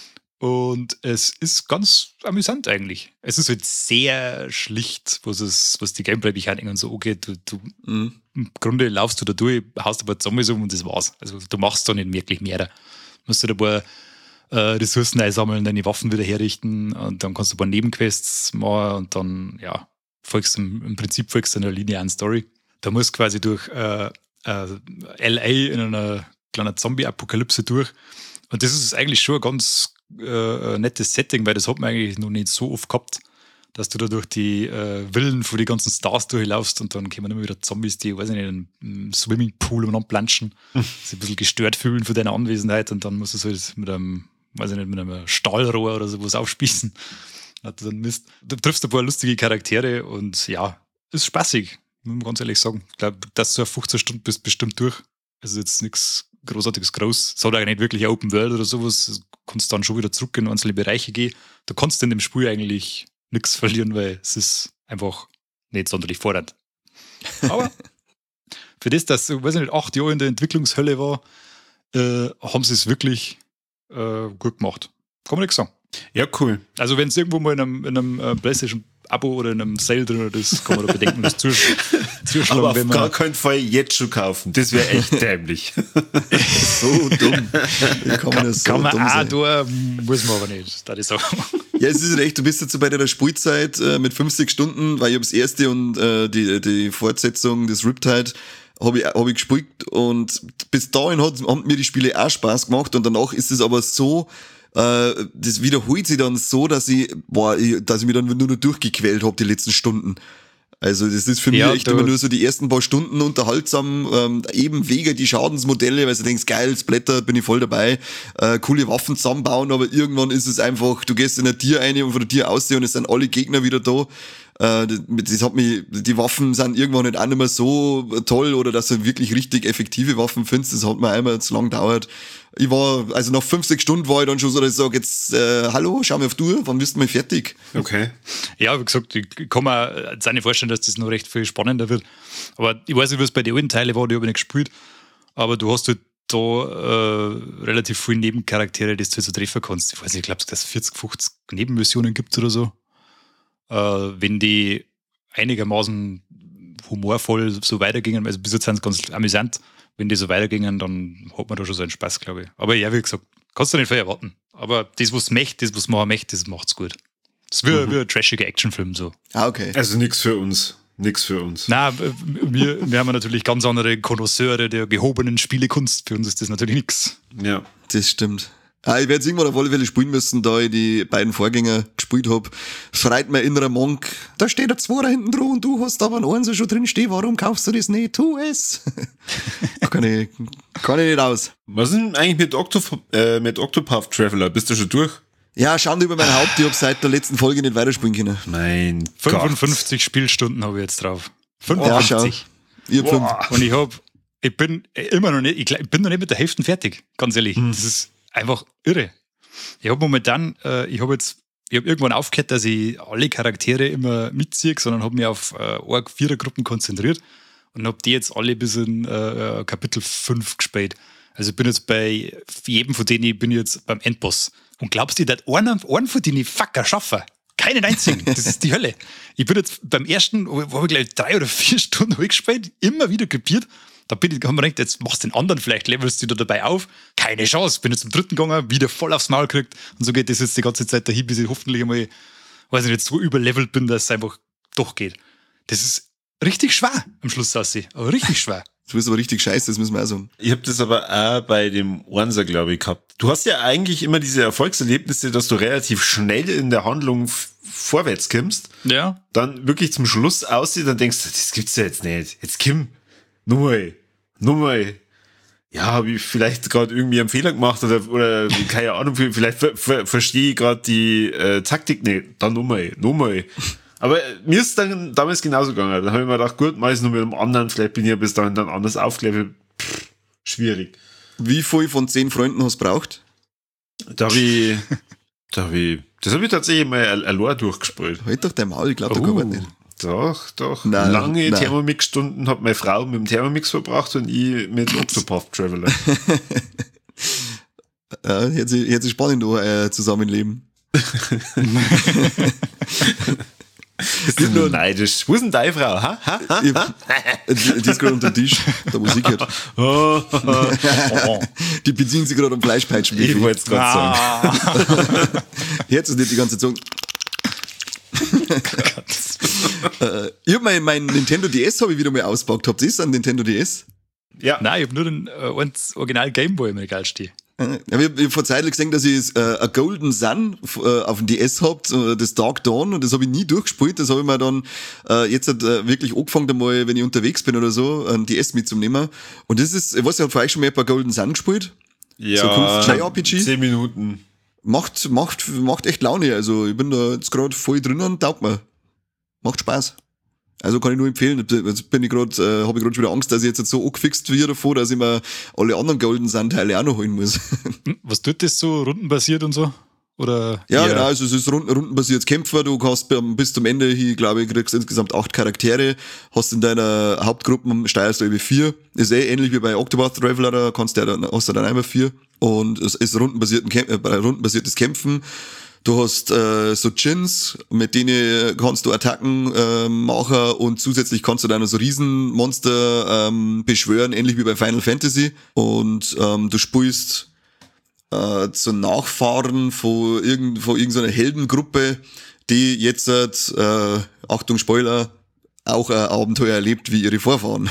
Und es ist ganz amüsant eigentlich. Es ist halt sehr schlicht, was, es, was die Gameplay-Mechaniken und so angeht. Du, du, Mhm. Im Grunde laufst du da durch, haust ein paar Zombies um und das war's. Also du machst da nicht wirklich mehr. Du musst halt ein paar äh, Ressourcen einsammeln, deine Waffen wieder herrichten und dann kannst du ein paar Nebenquests machen und dann, ja, folgst im, im Prinzip folgst du einer linearen Story. Da musst du quasi durch äh, äh, L A in einer kleinen Zombie-Apokalypse durch. Und das ist eigentlich schon ein ganz äh, nettes Setting, weil das hat man eigentlich noch nicht so oft gehabt, dass du da durch die äh, Villen von den ganzen Stars durchlaufst und dann kommen immer wieder Zombies, die, weiß ich nicht, in einem Swimmingpool und planschen, sich ein bisschen gestört fühlen von deiner Anwesenheit und dann musst du es halt mit einem, weiß ich nicht, mit einem Stahlrohr oder sowas aufspießen. Hat dann Mist. Du triffst ein paar lustige Charaktere und ja, ist spaßig, muss man ganz ehrlich sagen. Ich glaube, dass du auf fünfzehn Stunden bist bestimmt durch. Also jetzt nichts großartiges groß. Es hat auch nicht wirklich ein Open World oder sowas. Du kannst dann schon wieder zurück in einzelne Bereiche gehen. Du kannst in dem Spiel eigentlich nichts verlieren, weil es ist einfach nicht sonderlich fordernd. Aber für das, dass ich weiß nicht, acht Jahre in der Entwicklungshölle war, äh, haben sie es wirklich äh, gut gemacht. Kann man nichts sagen. ja, cool. Also wenn es irgendwo mal in einem, in einem äh, PlayStation-Abo oder in einem Sale drin ist, kann man da bedenken, das zusch zuschlagen. Aber auf wenn man gar keinen Fall jetzt schon kaufen. Das wäre echt dämlich. So dumm. Wie kann man das so kann man dumm auch sein? da, muss man aber nicht, da ich sagen. Ja, es ist recht, du bist jetzt so bei der Spielzeit äh, mit fünfzig Stunden, weil ich habe das erste und äh, die, die Fortsetzung des Riptide habe ich, hab ich gespielt und bis dahin hat, haben mir die Spiele auch Spaß gemacht und danach ist es aber so, äh, das wiederholt sich dann so, dass ich, boah, ich, dass ich mich dann nur noch durchgequält habe die letzten Stunden. Also das ist für Ja, mich echt da- immer nur so die ersten paar Stunden unterhaltsam, ähm, eben wegen die Schadensmodelle, weil du denkst, geil, Splatter, bin ich voll dabei, äh, coole Waffen zusammenbauen, aber irgendwann ist es einfach, du gehst in ein Tier rein und von der Tier aussehen und es sind alle Gegner wieder da. Äh, das, das hat mich, die Waffen sind irgendwann nicht auch nicht mehr so toll oder dass du wirklich richtig effektive Waffen findest, das hat mir einmal zu lang gedauert. Ich war, also nach fünf, sechs Stunden war ich dann schon so, dass ich sage, jetzt, äh, hallo, schau mir auf die Uhr, wann bist du mal fertig? Okay. Ja, wie gesagt, ich kann mir jetzt auch nicht vorstellen, dass das noch recht viel spannender wird. Aber ich weiß nicht, wie es bei den alten Teilen war, die habe ich nicht gespielt. Aber du hast halt da äh, relativ viele Nebencharaktere, die du halt so treffen kannst. Ich weiß nicht, ich glaube, dass es vierzig, fünfzig Nebenmissionen gibt oder so. Äh, wenn die einigermaßen humorvoll so weitergingen, also bis jetzt sind sie ganz amüsant, wenn die so weitergingen, dann hat man da schon so einen Spaß, glaube ich. Aber ja, wie gesagt, kannst du nicht viel erwarten. Aber das, was möchte, das, was man möchte, das macht's gut. Das ist wie, mhm. wie ein trashiger Actionfilm so. Ah, okay. Also nichts für uns. Nix für uns. Nein, wir, wir haben natürlich ganz andere Konnoisseure der gehobenen Spielekunst. Für uns ist das natürlich nichts. Ja. Das stimmt. Ah, ich werde es irgendwann auf alle Fälle spielen müssen, da ich die beiden Vorgänger gespielt habe. Schreit mein innerer Monk, da steht ein Zweier hinten dran und du hast aber einen Einser schon drin stehen, warum kaufst du das nicht? Tu es! kann, ich, kann ich nicht aus. Was ist denn eigentlich mit, Octop äh, mit Octopath Traveler? Bist du schon durch? Ja, Schande über mein Haupt, ich habe seit der letzten Folge nicht weiterspielen können. Mein fünfundfünfzig Gott. Spielstunden habe ich jetzt drauf. Ja, schau. fünfundfünfzig. Ich hab fünf. Und ich hab, ich bin immer noch nicht, ich, glaub, ich bin noch nicht mit der Hälfte fertig, ganz ehrlich. Hm. Das ist einfach irre. Ich habe momentan, äh, ich habe jetzt, ich habe irgendwann aufgehört, dass ich alle Charaktere immer mitziehe, sondern habe mich auf äh, eine Vierergruppen konzentriert und habe die jetzt alle bis in äh, Kapitel fünf gespielt. Also ich bin jetzt bei jedem von denen, ich bin jetzt beim Endboss. Und glaubst du, dass einen, einen von denen Fucker schaffen? Keinen einzigen. Das ist die Hölle. Ich bin jetzt beim ersten, wo habe ich gleich drei oder vier Stunden gespielt, immer wieder kapiert. Da bin ich, haben wir gedacht, jetzt machst du den anderen, vielleicht levelst du da dabei auf. Keine Chance. Bin jetzt zum dritten gegangen, wieder voll aufs Maul gekriegt. Und so geht das jetzt die ganze Zeit dahin, bis ich hoffentlich einmal, weiß ich nicht, so überlevelt bin, dass es einfach doch geht. Das ist richtig schwer am Schluss aussehen. Aber richtig schwer. Du bist aber richtig scheiße, das müssen wir auch sagen. Ich habe das aber auch bei dem Ornser, glaube ich, gehabt. Du hast ja eigentlich immer diese Erfolgserlebnisse, dass du relativ schnell in der Handlung f- vorwärts kommst. Ja. Dann wirklich zum Schluss aussieht, dann denkst du, das gibt's ja jetzt nicht. Jetzt Kim, nur mal, nur mal. Ja, habe ich vielleicht gerade irgendwie einen Fehler gemacht oder, oder keine Ahnung, vielleicht ver- ver- verstehe ich gerade die äh, Taktik nicht. Dann nur mal, nur mal. Aber mir ist dann damals genauso gegangen. Dann habe ich mir gedacht, gut, mach ich es nur mit einem anderen, vielleicht bin ich ja bis dahin dann anders aufgelevelt. Pff, schwierig. Wie viel von zehn Freunden hast du braucht? Da habe ich, da habe ich, das habe ich tatsächlich mal allein durchgespielt. Halt doch dein Maul, ich glaube, da Oh. kann man nicht. Doch, doch. Nein, Lange nein. Thermomix-Stunden hat meine Frau mit dem Thermomix verbracht und ich mit Octopath Traveler. Ja, jetzt, jetzt ist spannend, da, äh, Zusammenleben. Bist du nur neidisch? Wo ist denn deine Frau? Ha? Ha? Ha? Ich, die, die ist gerade unter dem Tisch, der Musik hört. Oh, Die beziehen sich gerade am Fleischpeitschen. ich wollte es gerade sagen. Ah. Jetzt ist nicht die ganze Zeit äh, ich hab mein, mein Nintendo D S habe ich wieder mal ausgepackt. Habt ihr das, ein Nintendo D S? Ja. Nein, ich habe nur den äh, eins Original Gameboy im Regal stehen. Äh, Ich habe hab vor Zeit gesehen, dass ich äh, ein Golden Sun äh, auf dem D S habt, äh, das Dark Dawn, und das habe ich nie durchgespielt. Das habe ich mir dann äh, jetzt hat, äh, wirklich angefangen, einmal, wenn ich unterwegs bin oder so, ein D S mitzunehmen. Und das ist, ich weiß nicht, habt ihr vielleicht schon mal ein paar Golden Sun gespielt? Ja. Zukunft J R P G? Zehn Minuten. Macht, macht, macht echt Laune. Also ich bin da jetzt gerade voll drin und taugt mir. Macht Spaß. Also kann ich nur empfehlen. Jetzt bin ich gerade, äh, habe ich gerade schon wieder Angst, dass ich jetzt so angefixt werde davor, dass ich mir alle anderen Golden Sun Teile auch noch holen muss. Hm, was tut das so? Rundenbasiert und so? Oder Ja, eher- genau, also es ist runden, rundenbasiertes Kämpfer, du hast bis, bis zum Ende hier, glaube ich, kriegst insgesamt acht Charaktere, hast in deiner Hauptgruppe, steuerst du über vier, ist eh ähnlich wie bei Octopath Traveler, da kannst du ja dann, hast du dann einmal vier, und es ist rundenbasierten Kämp- äh, rundenbasiertes Kämpfen. Du hast äh, so Djinns, mit denen kannst du Attacken äh, machen, und zusätzlich kannst du dann noch so Riesenmonster ähm, beschwören, ähnlich wie bei Final Fantasy, und ähm, du spielst äh, zu Nachfahren von, irgend, von irgendeiner Heldengruppe, die jetzt, äh, Achtung Spoiler, auch ein Abenteuer erlebt wie ihre Vorfahren.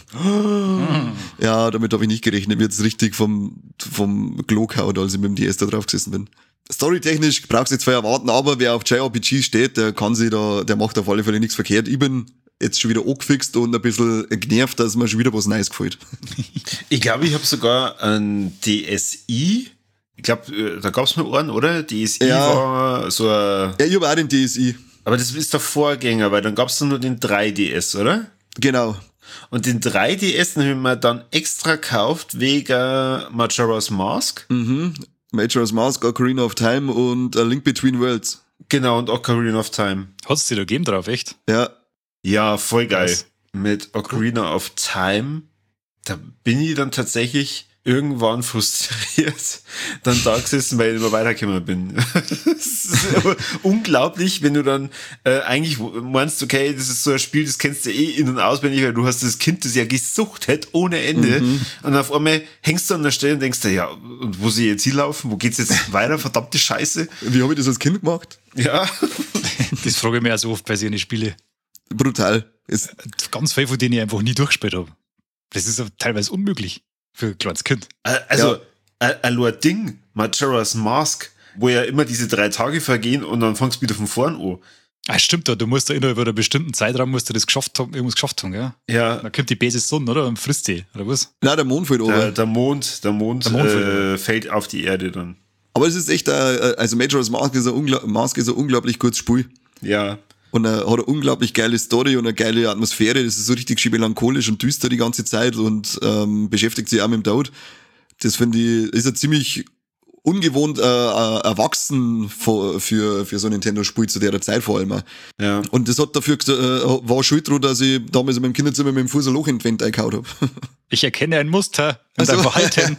Ja, damit habe ich nicht gerechnet. Mir jetzt richtig vom, vom Klo gehauen, als ich mit dem D S da drauf gesessen bin. Storytechnisch brauchst du jetzt viel erwarten, aber wer auf J R P G steht, der kann sich da, der macht auf alle Fälle nichts verkehrt. Ich bin jetzt schon wieder angefixt und ein bisschen genervt, dass mir schon wieder was Neues gefällt. Ich glaube, ich habe sogar ein D S i. Ich glaube, da gab es mal einen, oder? D S i Ja. war so ein. Ja, ich habe auch den D S I. Aber das ist der Vorgänger, weil dann gab es nur den drei D S, oder? Genau. Und den drei D S den haben wir dann extra gekauft wegen Majora's Mask. Mhm. Majora's Mask, Ocarina of Time und A Link Between Worlds. Genau, und Ocarina of Time. Hat es dir da gegeben drauf, echt? Ja. Ja, voll geil. Nice. Mit Ocarina of Time, da bin ich dann tatsächlich irgendwann frustriert dann da gesessen, weil ich immer weitergekommen bin. Das ist aber unglaublich, wenn du dann äh, eigentlich meinst, okay, das ist so ein Spiel, das kennst du eh in- und auswendig, weil du hast das Kind, das ja gesucht hat, ohne Ende. Mhm. Und auf einmal hängst du an der Stelle und denkst dir, ja, und wo sie jetzt hinlaufen? Wo geht's jetzt weiter? Verdammte Scheiße. Wie habe ich das als Kind gemacht? Ja. Das frage ich mich auch so oft bei so Spiele. Brutal. Es, Ganz viele von denen ich einfach nie durchgespielt habe. Das ist ja teilweise unmöglich für ein kleines Kind. Äh, Also, ein ja. Ding, Majora's Mask, wo ja immer diese drei Tage vergehen und dann fangst du wieder von vorn an. Ah, stimmt, du musst da innerhalb einer bestimmten Zeitraum musst du das geschafft haben, irgendwas geschafft haben, gell? Ja, Dann kommt die böse Sonne, oder? Und frisst die, oder was? nein, der Mond fällt der, runter. der Mond, der Mond, Der Mond äh, fällt auf die Erde dann. Aber es ist echt, äh, also Majora's Mask ist ein, ungla- Mask ist ein unglaublich gutes Spiel. Ja. Und er hat eine unglaublich geile Story und eine geile Atmosphäre. Das ist so richtig schön melancholisch und düster die ganze Zeit und ähm, beschäftigt sich auch mit dem Tod. Das finde ich, ist ja ziemlich ungewohnt äh, äh, erwachsen für, für, für so ein Nintendo-Spiel zu der Zeit vor allem auch. Ja. Und das hat dafür, äh, war schuld dran, dass ich damals in meinem Kinderzimmer mit dem Fuß ein Loch in die Wand eingehauen habe. Ich erkenne ein Muster in Also- deinem Verhalten.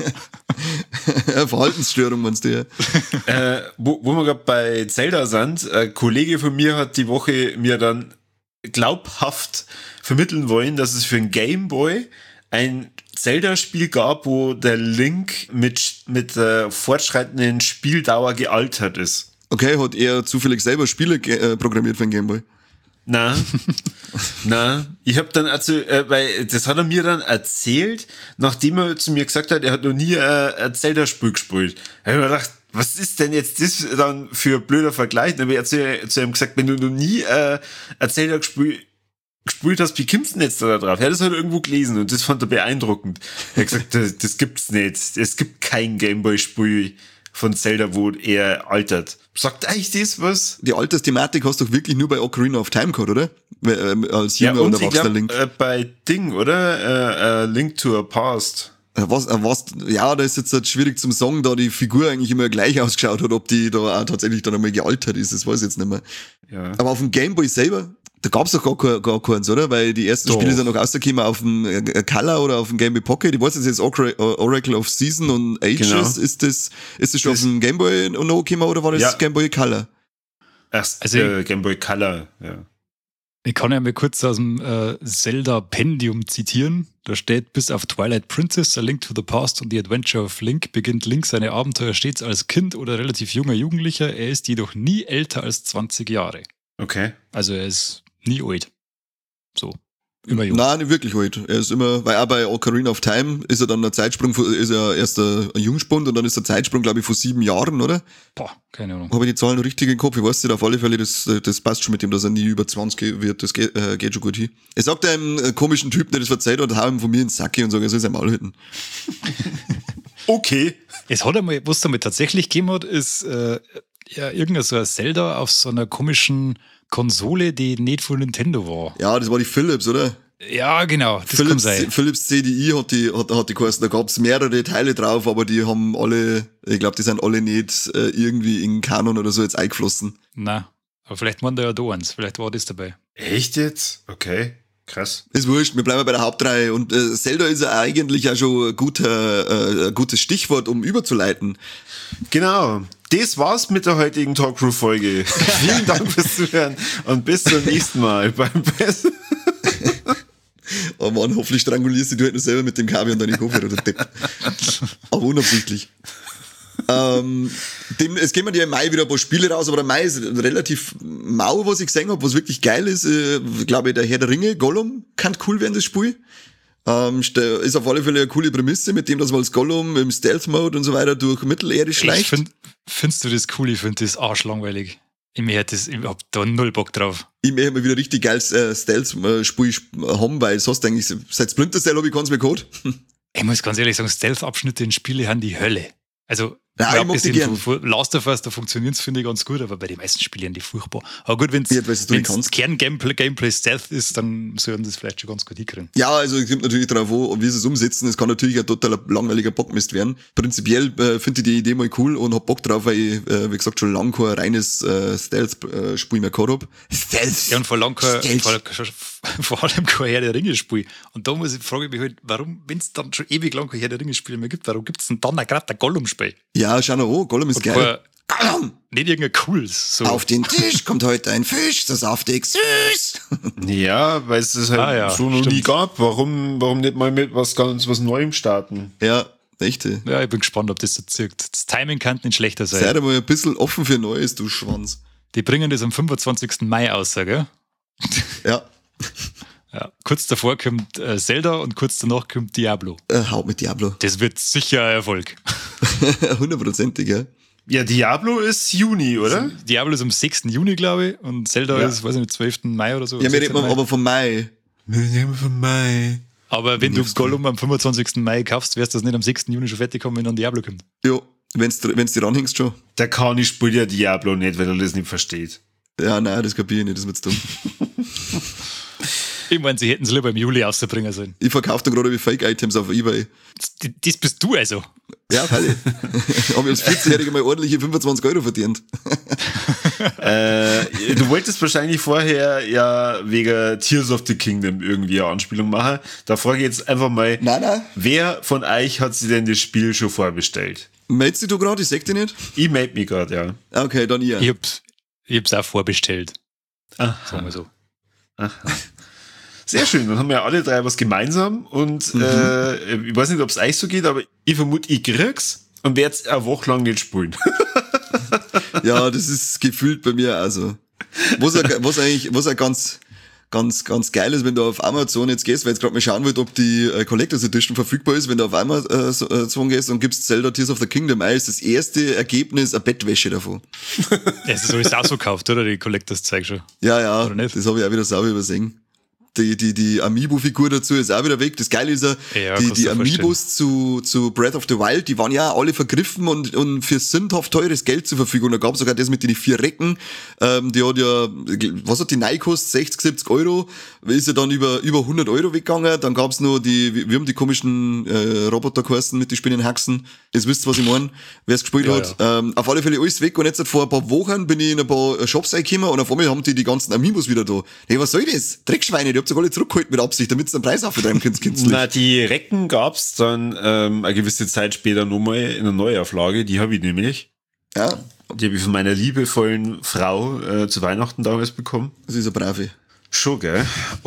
Ja, Verhaltensstörung, meinst du ja. Äh, wo, wo wir gerade bei Zelda sind, ein Kollege von mir hat die Woche mir dann glaubhaft vermitteln wollen, dass es für ein Gameboy ein Zelda-Spiel gab, wo der Link mit, mit der fortschreitenden Spieldauer gealtert ist. Okay, hat er zufällig selber Spiele ge- äh, programmiert für den Gameboy? Na, na, ich hab dann also, äh, weil das hat er mir dann erzählt, nachdem er zu mir gesagt hat, er hat noch nie äh, ein Zelda-Spiel gespielt. Da hab ich mir gedacht, was ist denn jetzt das dann für ein blöder Vergleich? Dann habe ich zu, zu ihm gesagt, wenn du noch nie äh, ein Zelda-Spiel gespielt hast, wie kommst du denn jetzt da drauf? Er hat das halt irgendwo gelesen und das fand er beeindruckend. Er hat gesagt, das, das gibt's nicht. Es gibt kein Gameboy-Spiel von Zelda, wo er altert. Sagt eigentlich das was? Die Altersthematik hast du doch wirklich nur bei Ocarina of Time gehabt, oder? Als junger ja, und und erwachsener Link. Äh, bei Ding, oder? Äh, äh, Link to a Past. Was, was, ja, da ist jetzt halt schwierig zum sagen, da die Figur eigentlich immer gleich ausgeschaut hat, ob die da auch tatsächlich dann einmal gealtert ist, das weiß ich jetzt nicht mehr. Ja. Aber auf dem Gameboy selber, da gab's doch gar, gar, gar keins, oder? Weil die ersten doch. Spiele sind noch rausgekommen auf dem Color oder auf dem Game Boy Pocket. Ich weiß jetzt, Oracle of Season und Ages, genau. ist das, ist das schon das auf dem Game Boy noch gekommen oder war das ja. Game Boy Color? Erst also äh, Game Boy Color, ja. Ich kann ja mal kurz aus dem äh, Zelda-Pendium zitieren. Da steht, bis auf Twilight Princess, A Link to the Past und The Adventure of Link beginnt Link seine Abenteuer stets als Kind oder relativ junger Jugendlicher. Er ist jedoch nie älter als zwanzig Jahre. Okay. Also er ist nie alt. So. Immer jung. Nein, nicht wirklich alt. Er ist immer, weil auch bei Ocarina of Time ist er dann ein Zeitsprung, ist er erst ein Jungspund und dann ist der Zeitsprung, glaube ich, von sieben Jahren, oder? Boah, keine Ahnung. Habe ich die Zahlen richtig im Kopf? Ich weiß nicht, auf alle Fälle, das, das passt schon mit dem, dass er nie über zwanzig wird, das geht, äh, geht schon gut hin. Er sagt einem komischen Typ, der das verzeiht hat, hau ihm von mir ins Sacke und sage, er soll sein Maul halten. Okay. Es hat einmal, was damit tatsächlich gegeben hat, ist, äh, ja, irgendein so ein Zelda auf so einer komischen Konsole, die nicht von Nintendo war. Ja, das war die Philips, oder? Ja, genau. Das Philips, kann sein. Philips C D I hat die, hat, hat die geheißen. Da gab's mehrere Teile drauf, aber die haben alle, ich glaube, die sind alle nicht äh, irgendwie in Kanon oder so jetzt eingeflossen. Na, aber vielleicht waren da ja da eins. Vielleicht war das dabei. Echt jetzt? Okay. Krass. Ist wurscht, wir bleiben bei der Hauptreihe. Und äh, Zelda ist ja eigentlich auch schon ein, guter, äh, ein gutes Stichwort, um überzuleiten. Genau. Das war's mit der heutigen Talkcrew-Folge. Vielen Dank fürs Zuhören und bis zum nächsten Mal beim Best. Oh Mann, hoffentlich strangulierst du halt nur selber mit dem Kabel und deine Kopfhörer, oder Depp. Aber unabsichtlich. ähm, dem, es gehen ja im Mai wieder ein paar Spiele raus, aber der Mai ist relativ mau, was ich gesehen habe, was wirklich geil ist. Äh, glaube ich, der Herr der Ringe, Gollum, kann cool werden, das Spiel. Ähm, ist auf alle Fälle eine coole Prämisse, mit dem, dass man als Gollum im Stealth-Mode und so weiter durch Mittelerde schleicht. Ich find, findest du das cool? Ich finde das arschlangweilig. Ich, mir das, ich hab da null Bock drauf. Ich möchte mal wieder richtig geiles äh, Stealth-Spiel haben, weil sonst eigentlich, seit Splinter Cell habe ich keins mehr gehabt. Ich muss ganz ehrlich sagen, Stealth-Abschnitte in Spiele haben die Hölle. Also, ja, ich abgesehen von Last of Us, da funktioniert es, finde ich, ganz gut, aber bei den meisten Spielen die furchtbar. Aber gut, wenn es Kern-Gameplay Gameplay Stealth ist, dann sollen das vielleicht schon ganz gut hinkriegen. Ja, also es kommt natürlich darauf an, wie sie es umsetzen. Es kann natürlich ein totaler langweiliger Bockmist werden. Prinzipiell äh, finde ich die Idee mal cool und hab Bock drauf, weil ich, äh, wie gesagt, schon lange kein reines äh, Stealth-Spiel mehr gehabt hab. Stealth? Ja, und vor, lang kein, vor, vor allem kein Herr der Ringe-Spiel. Und da muss ich, frage ich mich halt, warum, wenn es dann schon ewig lang kein Herr der Ringe-Spiel mehr gibt, warum gibt es denn dann auch gerade ein Gollum-Spiel? Ja, schau noch an, Gollum ist und geil. Gollum! Nicht irgendein cooles. So. Auf den Tisch kommt heute ein Fisch, so saftig süß. Ja, weil es das halt ah, ja, so noch stimmt. nie gab. Warum, warum nicht mal mit was ganz was Neuem starten? Ja, echte. Ja, ich bin gespannt, ob das so zirkt. Das Timing kann nicht schlechter sein. Sei doch mal ein bisschen offen für Neues, du Schwanz. Die bringen das am fünfundzwanzigsten Mai aus, gell? Ja. Ja, kurz davor kommt äh, Zelda und kurz danach kommt Diablo. Äh, haut mit Diablo. Das wird sicher ein Erfolg. Hundertprozentig, ja. Ja, Diablo ist Juni, oder? Also, Diablo ist am sechsten Juni, glaube ich, und Zelda ja. ist, weiß ich nicht, zwölften Mai oder so. Ja, wir reden aber vom Mai. Wir reden vom Mai. Aber wenn du Gollum am fünfundzwanzigsten Mai kaufst, wirst du das nicht am sechsten Juni schon fertig haben, wenn dann Diablo kommt. Ja, wenn's, wenn's dir ranhängst schon. Der Kani spielt ja Diablo nicht, weil er das nicht versteht. Ja, nein, das kapiere ich nicht, das wird's dumm. Ich meine, sie hätten es lieber im Juli rausbringen sollen. Ich verkaufe dann gerade wie Fake-Items auf EBay. Das, das bist du also. Ja, Falle. Habe ich als vierzehnjähriger mal ordentliche fünfundzwanzig Euro verdient. äh, du wolltest wahrscheinlich vorher ja wegen Tears of the Kingdom irgendwie eine Anspielung machen. Da frage ich jetzt einfach mal, nein, nein. Wer von euch hat sich denn das Spiel schon vorbestellt? Meldest du gerade? Ich sag dir nicht. Ich meld mich gerade, ja. Okay, dann ihr. Ich hab's, ich hab's auch vorbestellt. Aha. Sagen wir so. Aha. Sehr schön, dann haben wir alle drei was gemeinsam und mhm. äh, ich weiß nicht, ob es euch so geht, aber ich vermute, ich krieg's und werde es eine Woche lang nicht spielen. Ja, das ist gefühlt bei mir also. was, was eigentlich, was auch ganz, ganz, ganz geil ist, wenn du auf Amazon jetzt gehst, weil jetzt gerade mal schauen wollt, ob die äh, Collectors Edition verfügbar ist, wenn du auf Amazon gehst und gibst Zelda Tears of the Kingdom ein, ist das erste Ergebnis eine Bettwäsche davon. Ja, das ist sowieso ausverkauft, oder? Die Collectors Zeug schon. Ja, ja, Oder nicht? das habe ich auch wieder sauber übersehen. Die, die, die Amiibo-Figur dazu ist auch wieder weg. Das Geile ist ja, Ja, die, kannst die du Amiibos zu, zu Breath of the Wild, die waren ja alle vergriffen und, und für sündhaft teures Geld zur Verfügung. Da gab es sogar das mit den vier Recken, ähm, die hat ja, was hat die neu gekostet? sechzig, siebzig Euro. Ist ja dann über, über hundert Euro weggegangen. Dann gab's noch die, wir haben die komischen äh, Roboter geheißen mit den Spinnenhaxen. Jetzt wisst ihr, was ich meine, wer es gespielt Ja, hat. ja. Ähm, auf alle Fälle alles weg und jetzt vor ein paar Wochen bin ich in ein paar Shops reingekommen und auf einmal haben die die ganzen Amiibos wieder da. Hey, was soll das? Dreckschweine, die habt ihr alle zurückgeholt mit Absicht, damit ihr den Preis auftreiben könnt, künstlich. Na, die Recken gab's dann ähm, eine gewisse Zeit später nochmal in einer Neuauflage. Die habe ich nämlich. Ja, Die habe ich von meiner liebevollen Frau äh, zu Weihnachten damals bekommen. das ist eine brave. Schon, gell?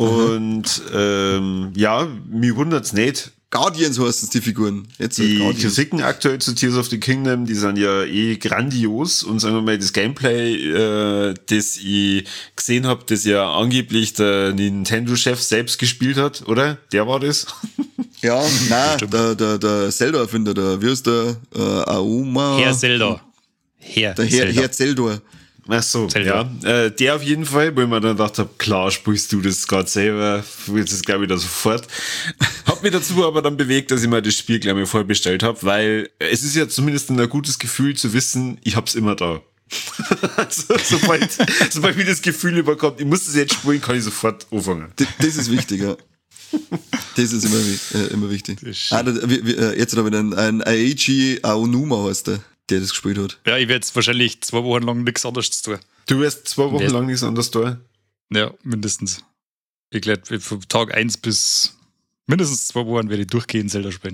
Und ähm, ja, mir wundert's nicht. Guardians heißen die Figuren. Jetzt halt Die Guardians. Kritiken aktuell zu Tears of the Kingdom, die sind ja eh grandios und sagen wir mal, das Gameplay, äh, das ich gesehen habe, das ja angeblich der Nintendo-Chef selbst gespielt hat, oder? Der war das? Ja, nein, der, der, der Zelda-Erfinder, der, wie heißt der, äh, Aoma? Herr Zelda. Herr Der Herr, Zelda. Herr Zeldor. Ach so, Zelda. ja. Äh, der auf jeden Fall, wo ich mir dann gedacht habe, klar, spielst du das gerade selber, jetzt ist glaube ich da sofort. Hab mich dazu aber dann bewegt, dass ich mir das Spiel gleich mal vorbestellt habe, weil es ist ja zumindest ein gutes Gefühl zu wissen, ich hab's immer da. also, sobald, sobald mir das Gefühl überkommt, ich muss das jetzt spielen, kann ich sofort anfangen. D- Das ist wichtig, ja. Das ist immer, wi- äh, immer wichtig. Das ist Ah, da, wie, wie, äh, jetzt habe ich einen, ein Aichi Aonuma heißt der, der das gespielt hat. Ja, ich werde jetzt wahrscheinlich zwei Wochen lang nichts anderes tun. Du wirst zwei Wochen Wer- lang nichts anderes tun. Ja, mindestens. Ich glaube, von Tag eins bis mindestens zwei Wochen werde ich durchgehend Zelda spielen.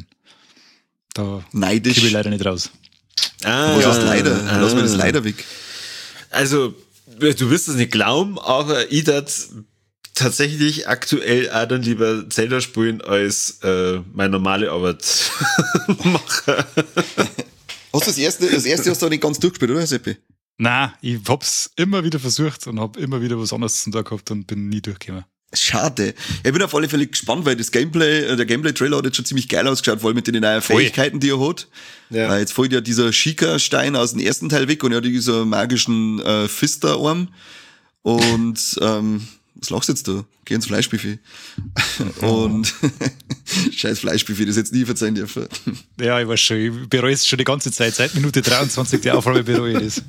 Da Neidisch. kriege ich leider nicht raus. Ah, Was heißt leider? Lass mir das leider weg. Also, du wirst es nicht glauben, aber ich das tatsächlich aktuell auch dann lieber Zelda spielen als äh, meine normale Arbeit mache. Hast du das erste, das erste hast du auch nicht ganz durchgespielt, oder, Seppi? Nein, ich hab's immer wieder versucht und hab immer wieder was anderes zum Tag gehabt und bin nie durchgekommen. Schade. Ich bin auf alle Fälle gespannt, weil das Gameplay, äh, der Gameplay-Trailer hat jetzt schon ziemlich geil ausgeschaut, vor allem mit den neuen Voll. Fähigkeiten, die er hat. Ja. Äh, jetzt fällt ja dieser Shika-Stein aus dem ersten Teil weg und er hat diesen magischen äh, Fister-Arm. Und ähm, was lachst du jetzt da? Geh ins Fleischbuffet. Und scheiß Fleischbuffet, das jetzt nie verzeihen dürfen. Ja, ich weiß schon, ich bereue es schon die ganze Zeit. Seit Minute dreiundzwanzig die Aufnahme bereue ich das.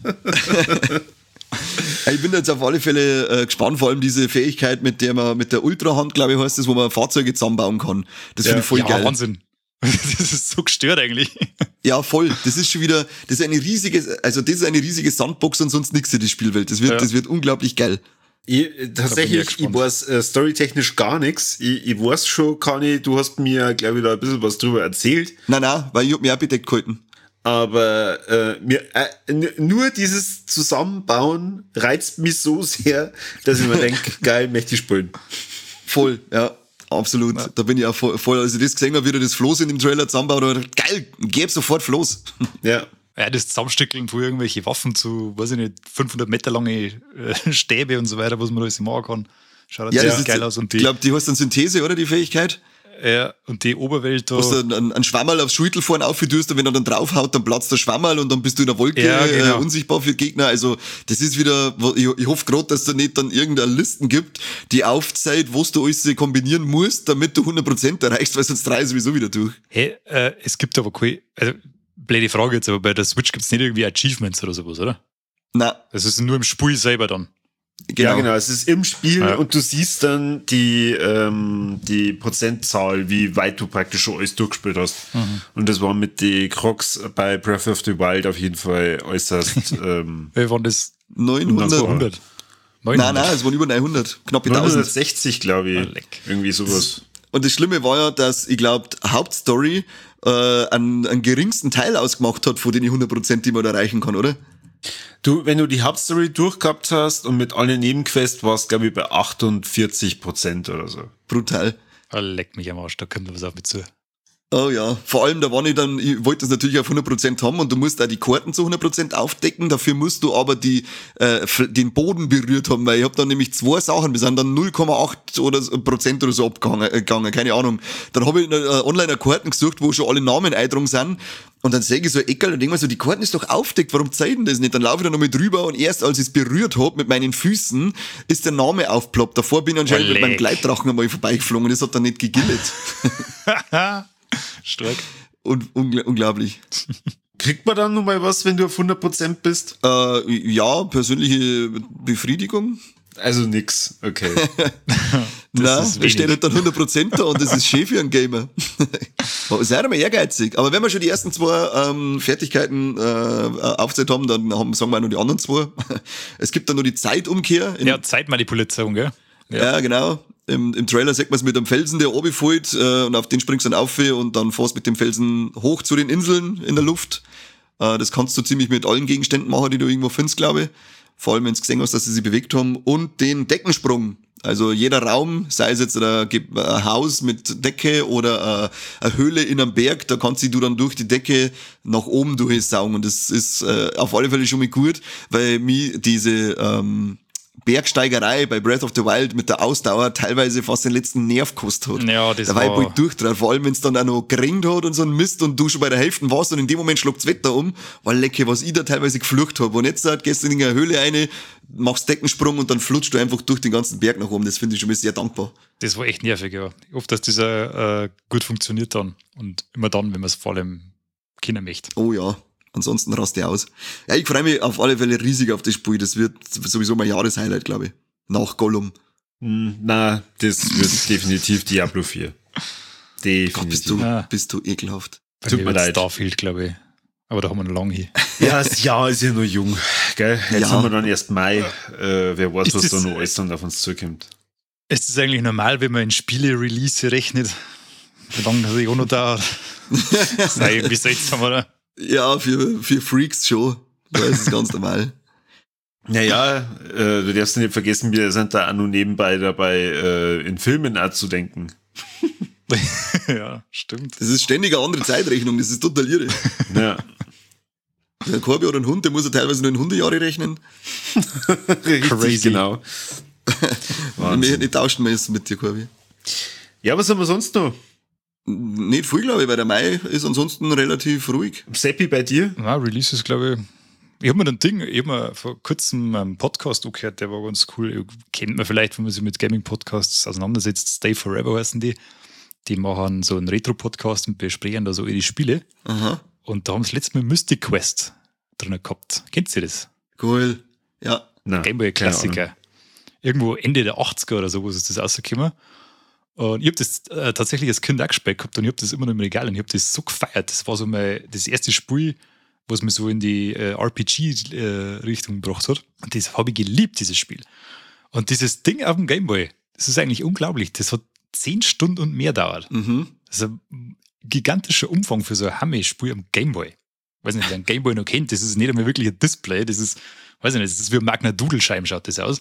Ich bin jetzt auf alle Fälle äh, gespannt, vor allem diese Fähigkeit, mit der man, mit der Ultrahand, glaube ich, heißt das, wo man Fahrzeuge zusammenbauen kann. Das finde ich voll ja, geil. Wahnsinn. Das ist so gestört eigentlich. Ja, voll. Das ist schon wieder, das ist eine riesige, also das ist eine riesige Sandbox und sonst nichts in der Spielwelt. Das wird, Ja. das wird unglaublich geil. Ich, Da bin ich tatsächlich, ich, gespannt. weiß äh, storytechnisch gar nichts. Ich, ich weiß schon, Kani, du hast mir, glaube ich, da ein bisschen was drüber erzählt. Nein, nein, weil ich hab mich auch bedeckt gehalten. Aber äh, mir, äh, n- nur dieses Zusammenbauen reizt mich so sehr, dass ich mir denke, geil, möchte ich spielen. Voll, ja. Absolut. Da bin ich auch voll, voll, als ich das gesehen habe, wie er das Floß in dem Trailer zusammenbaut, habe ich gedacht, geil, gib sofort Floß. Ja. Ja, das Zusammenstückeln von irgendwelche Waffen zu, weiß ich nicht, fünfhundert Meter lange äh, Stäbe und so weiter, was man alles machen kann. Schaut Ja, ja, das ist, geil aus. Und ich die, glaube, die heißt dann Synthese, oder, die Fähigkeit? ja, und die Oberwelt da. Wo du einen, einen Schwammerl aufs Schüttel vorne aufführst und wenn er dann draufhaut, dann platzt der Schwammerl und dann bist du in der Wolke Ja, genau. äh, unsichtbar für Gegner. Also das ist wieder, wo- ich, ich hoffe gerade, dass da nicht dann irgendeine Listen gibt, die aufzeigt, was du alles kombinieren musst, damit du hundert Prozent erreichst, weil sonst drei sowieso wieder durch. Hey, äh, es gibt aber keine, also, blöde Frage jetzt, aber bei der Switch gibt es nicht irgendwie Achievements oder sowas, oder? Na, Das ist nur im Spiel selber dann. genau. Ja, genau. Es ist im Spiel Ja. und du siehst dann die, ähm, die Prozentzahl, wie weit du praktisch schon alles durchgespielt hast. Und das war mit den Crocs bei Breath of the Wild auf jeden Fall äußerst. ähm, Wie waren das? neunhundert. hundert? Nein, nein, es waren über neunhundert. Knapp tausend. neunhundertsechzig, glaube ich. Ah, leck. Irgendwie sowas. Und das Schlimme war ja, dass ich glaube, Hauptstory äh, einen, einen geringsten Teil ausgemacht hat, von den hundert Prozent, die man da erreichen kann, oder? Du, wenn du die Hauptstory durchgehabt hast und mit allen Nebenquests warst, glaube ich, bei achtundvierzig Prozent oder so. Brutal. Ah, leck mich am Arsch, da kommt was auf mich zu. Oh ja, vor allem da war ich dann, ich wollte das natürlich auf hundert Prozent haben und du musst auch die Karten zu hundert Prozent aufdecken, dafür musst du aber die äh, den Boden berührt haben, weil ich habe dann nämlich zwei Sachen, wir sind dann null Komma acht oder so Prozent oder so abgegangen, äh, gegangen, keine Ahnung. Dann habe ich äh, online eine Karten gesucht, wo schon alle Namen eingetragen sind und dann sehe ich so ein Eckerl und denke mir so, die Karten ist doch aufdeckt, warum zeigt denn das nicht? Dann laufe ich da nochmal drüber und erst als ich es berührt habe mit meinen Füßen, ist der Name aufgeploppt. Davor bin ich anscheinend Olé. mit meinem Gleitdrachen einmal vorbeigeflogen und das hat dann nicht gegillet. Stark. Und ungl- unglaublich. Kriegt man dann nochmal was, wenn du auf hundert Prozent bist? Äh, ja, persönliche Befriedigung. Also nix, okay. Nein, ist da wenig. steht halt dann hundert Prozent da und das ist schön für einen Gamer. Seid einmal ehrgeizig. Aber wenn wir schon die ersten zwei ähm, Fertigkeiten äh, aufgezählt haben, dann haben, sagen wir auch noch die anderen zwei. Es gibt dann noch die Zeitumkehr. In, Ja, Zeitmanipulation, gell? ja, genau. Im, Im Trailer sieht man es mit einem Felsen, der runterfällt äh, und auf den springst du dann auf und dann fährst mit dem Felsen hoch zu den Inseln in der Luft. Äh, das kannst du ziemlich mit allen Gegenständen machen, die du irgendwo findest, glaube ich. Vor allem, wenn du gesehen hast, dass sie sich bewegt haben. Und den Deckensprung. Also jeder Raum, sei es jetzt ein, ein Haus mit Decke oder eine Höhle in einem Berg, da kannst du dann durch die Decke nach oben durchsaugen. Und das ist äh, auf alle Fälle schon mal gut, weil mir diese ähm, Bergsteigerei bei Breath of the Wild mit der Ausdauer teilweise fast den letzten Nerv gekostet hat. Ja, das da war ich war- bald durchdreht. Vor allem, wenn es dann auch noch geringt hat und so ein Mist und du schon bei der Hälfte warst und in dem Moment schlägt das Wetter um, war lecker, was ich da teilweise geflucht habe. Und jetzt halt, gehst du in eine Höhle rein, machst Deckensprung und dann flutschst du einfach durch den ganzen Berg nach oben. Das finde ich schon mal sehr dankbar. Das war echt nervig, ja. Ich hoffe, dass dieser äh, gut funktioniert dann. Und immer dann, wenn man es vor allem Kinder möchte. Oh ja, ansonsten raste ich aus. Ja, ich freue mich auf alle Fälle riesig auf das Spiel. Das wird sowieso mein Jahreshighlight, glaube ich. Nach Gollum. Hm, na, das wird definitiv Diablo vier. Definitiv. Gott, bist du, Ja. bist du ekelhaft. Bei Tut mir mir wird's leid. Starfield, glaube ich. Aber da haben wir noch lange hin. Ja, das Jahr ist ja noch jung, gell? Jetzt Ja. haben wir dann erst Mai. Äh, wer weiß, Ist was das- da noch alles dann auf uns zukommt. Ist es eigentlich normal, wenn man in Spiele-Release rechnet? Wie lange das auch noch dauert? Das ist irgendwie seltsam, oder? Ja, für, für Freaks schon. Da ist es ganz normal. Naja, äh, du darfst nicht vergessen, wir sind da auch noch nebenbei dabei, äh, in Filmen auch zu denken. Ja, stimmt. Das ist ständig eine andere Zeitrechnung, das ist total irre. Ja. Der Korbi hat einen Hund, der muss ja teilweise nur in Hundejahre rechnen. Richtig, Crazy. genau. Ich Wahnsinn. möchte nicht tauschen müssen mit dir, Korbi. Ja, was haben wir sonst noch? Nicht viel, glaube ich, weil der Mai ist ansonsten relativ ruhig. Seppi bei dir? Na, Release ist, glaube ich. Ich habe mir ein Ding, ich habe mir vor kurzem einen Podcast angehört, der war ganz cool. Kennt man vielleicht, wenn man sich mit Gaming-Podcasts auseinandersetzt. Stay Forever heißen die. Die machen so einen Retro-Podcast und besprechen da so ihre Spiele. Aha, Und da haben sie letztes Mal Mystic Quest drin gehabt. Kennt ihr das? cool. Ja, Nein, Gameboy-Klassiker. Irgendwo Ende der achtziger oder so, wo ist das rausgekommen. Und ich habe das äh, tatsächlich als Kind auch gespielt gehabt und ich habe das immer noch im Regal und ich habe das so gefeiert. Das war so mein, das erste Spiel, was mich so in die äh, R P G-Richtung gebracht hat. Und das habe ich geliebt, dieses Spiel. Und dieses Ding auf dem Gameboy, das ist eigentlich unglaublich. Das hat zehn Stunden und mehr dauert. mhm. Das ist ein gigantischer Umfang für so ein Hammer-Spiel am Gameboy. Weiß nicht, wer einen Gameboy noch kennt, das ist nicht einmal wirklich ein Display, das ist, weiß ich nicht, das ist wie ein Magna Doodle-Scheiben schaut das aus.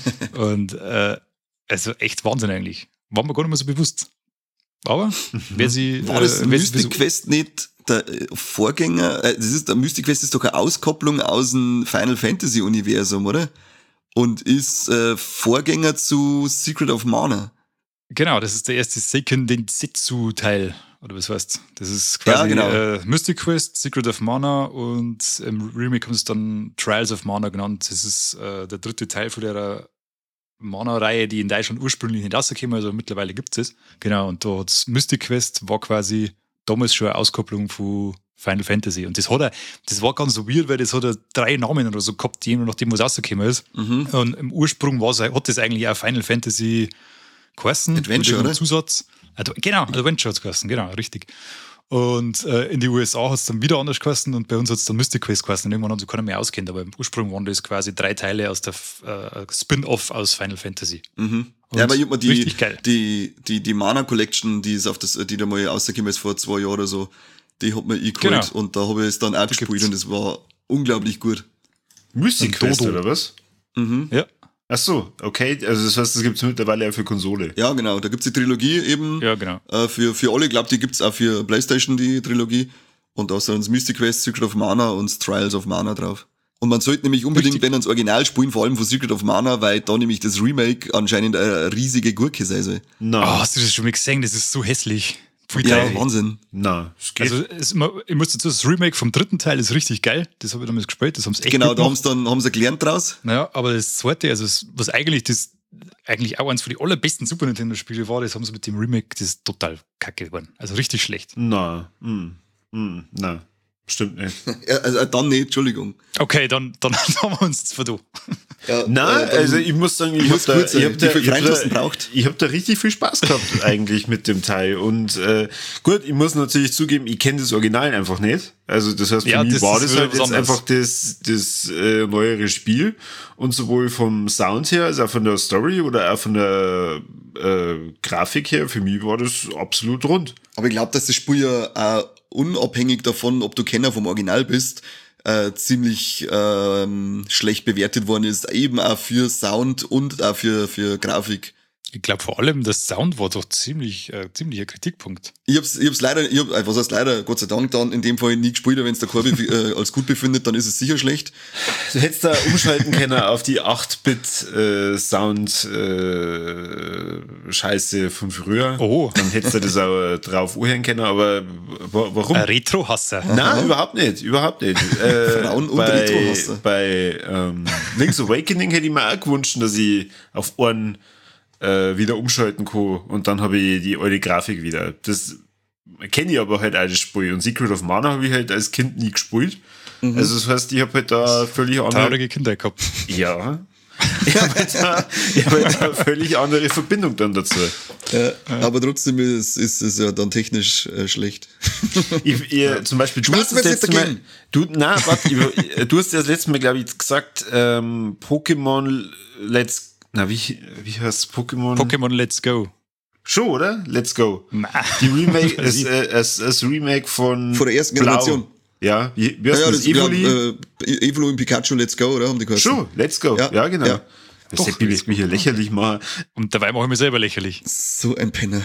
Und äh, also echt Wahnsinn eigentlich. War mir gar nicht mehr so bewusst. Aber wer sie... War das äh, wer sie- Mystic Quest nicht der äh, Vorgänger? Äh, das ist, der Mystic Quest ist doch eine Auskopplung aus dem Final Fantasy Universum, oder? Und ist äh, Vorgänger zu Secret of Mana. Genau, das ist der erste Seiken Densetsu-Teil. Oder was heißt? Das ist quasi Ja, genau. äh, Mystic Quest, Secret of Mana und im Remake haben sie es dann Trials of Mana genannt. Das ist äh, der dritte Teil von der Mana-Reihe, die in Deutschland ursprünglich nicht rausgekommen, also mittlerweile gibt es. Genau, und da hat's Mystic Quest war quasi damals schon eine Auskopplung von Final Fantasy. Und das hat er, das war ganz so weird, weil das hat er drei Namen oder so gehabt, je nachdem, was rausgekommen ist. Mhm. Und im Ursprung war's, hat das eigentlich auch Final Fantasy geheißen. Adventure, mit irgendeinem oder? Zusatz. Also, genau, Adventure hat es geheißen, genau, richtig. Und äh, in die U S A hat es dann wieder anders geheißen und bei uns hat es dann Mystic Quest geheißen. Und irgendwann haben sie keiner mehr auskennt, aber im Ursprung waren das quasi drei Teile aus der äh, Spin-Off aus Final Fantasy. Mhm. Und Ja, aber ich hab mir die, richtig geil. die, die, die Mana Collection, die ist auf das, die da mal rausgekommen ist vor zwei Jahren oder so, die hat mir eingeholt Genau. und da habe ich es dann auch gespielt gibt's. und es war unglaublich gut. Mystic Und Quest, Dodo. oder was? Mhm. Ja. Ach so, okay. Also das heißt, das gibt es mittlerweile auch für Konsole. Ja, genau. Da gibt's die Trilogie eben. Ja, genau. Äh, für, für alle. Ich glaube, die gibt's auch für PlayStation, die Trilogie. Und da sind Mystic Quest, Secret of Mana und Trials of Mana drauf. Und man sollte nämlich unbedingt, Richtig. wenn ans Original spielen, vor allem von Secret of Mana, weil da nämlich das Remake anscheinend eine riesige Gurke sein soll. No. Oh, hast du das schon mal gesehen? Das ist so hässlich. Ja, Teil. Wahnsinn. Na, es geht. Also es, ich muss dazu, das Remake vom dritten Teil ist richtig geil. Das habe ich damals gespielt. Das haben sie echt Genau, gut da haben sie dann haben sie gelernt draus. Naja, aber das zweite, also das, was eigentlich das eigentlich auch eins von den allerbesten Super Nintendo-Spiele war, das haben sie mit dem Remake, das ist total kacke geworden. Also richtig schlecht. Na, mm, mm, na. Stimmt nicht. Ja, also dann nicht, Entschuldigung. Okay, dann, dann haben wir uns jetzt verdammt. Ja, Nein, äh, also ich muss sagen, ich habe da, ich hab da, ich hab da, ich hab da richtig viel Spaß gehabt eigentlich mit dem Teil. Und äh, gut, ich muss natürlich zugeben, ich kenne das Original einfach nicht. Also das heißt, für ja, mich war das halt jetzt anderes. einfach das, das äh, neuere Spiel. Und sowohl vom Sound her, als auch von der Story oder auch von der äh, Grafik her, für mich war das absolut rund. Aber ich glaube, dass das Spiel ja auch unabhängig davon, ob du Kenner vom Original bist, äh, ziemlich ähm, schlecht bewertet worden ist, eben auch für Sound und auch für, für Grafik. Ich glaube vor allem, der Sound war doch ziemlich äh, ziemlicher Kritikpunkt. Ich hab's, ich hab's leider, ich hab, was heißt leider, Gott sei Dank dann in dem Fall nie gespielt, wenn es der Corby äh, als gut befindet, dann ist es sicher schlecht. Du hättest da umschalten können auf die acht Bit äh, Sound äh, Scheiße von früher. Oh. Dann hättest du das auch drauf anhören können, aber warum? Ein Retro-Hasser. Nein, überhaupt nicht, überhaupt nicht. Äh, Frauen und bei Retro-Hasser. bei ähm, Link's Awakening hätte ich mir auch gewünscht, dass ich auf einen Äh, wieder umschalten kann und dann habe ich die alte Grafik wieder. Das kenne ich aber halt auch das Spiel. Und Secret of Mana habe ich halt als Kind nie gespielt. Mhm. Also das heißt, ich habe halt da völlig andere... Traurige Kindheit gehabt. Ja. Ich habe halt, da, ich hab halt da eine völlig andere Verbindung dann dazu. Ja, ja. Aber trotzdem ist, ist es ja dann technisch äh, schlecht. Ich, ich, zum Beispiel, du hast das letzte Mal... Du, nein, warte, du hast das letzte Mal, glaube ich, gesagt, ähm, Pokémon Let's Na, wie, wie heißt Pokémon? Pokémon Let's Go. Schon, oder? Let's Go. Na. Die Remake, das, äh, das, das Remake von Von der ersten Blau. Generation. Ja, wie, wie heißt ja, ja, das? das Evoli? Glaub, äh, Evoli und Pikachu Let's Go, oder? Haben die geheißen? Schon, Let's Go. Ja, ja genau. Ja. Das Doch, hätte mich hier lächerlich machen. Und dabei mache ich mich selber lächerlich. So ein Penner.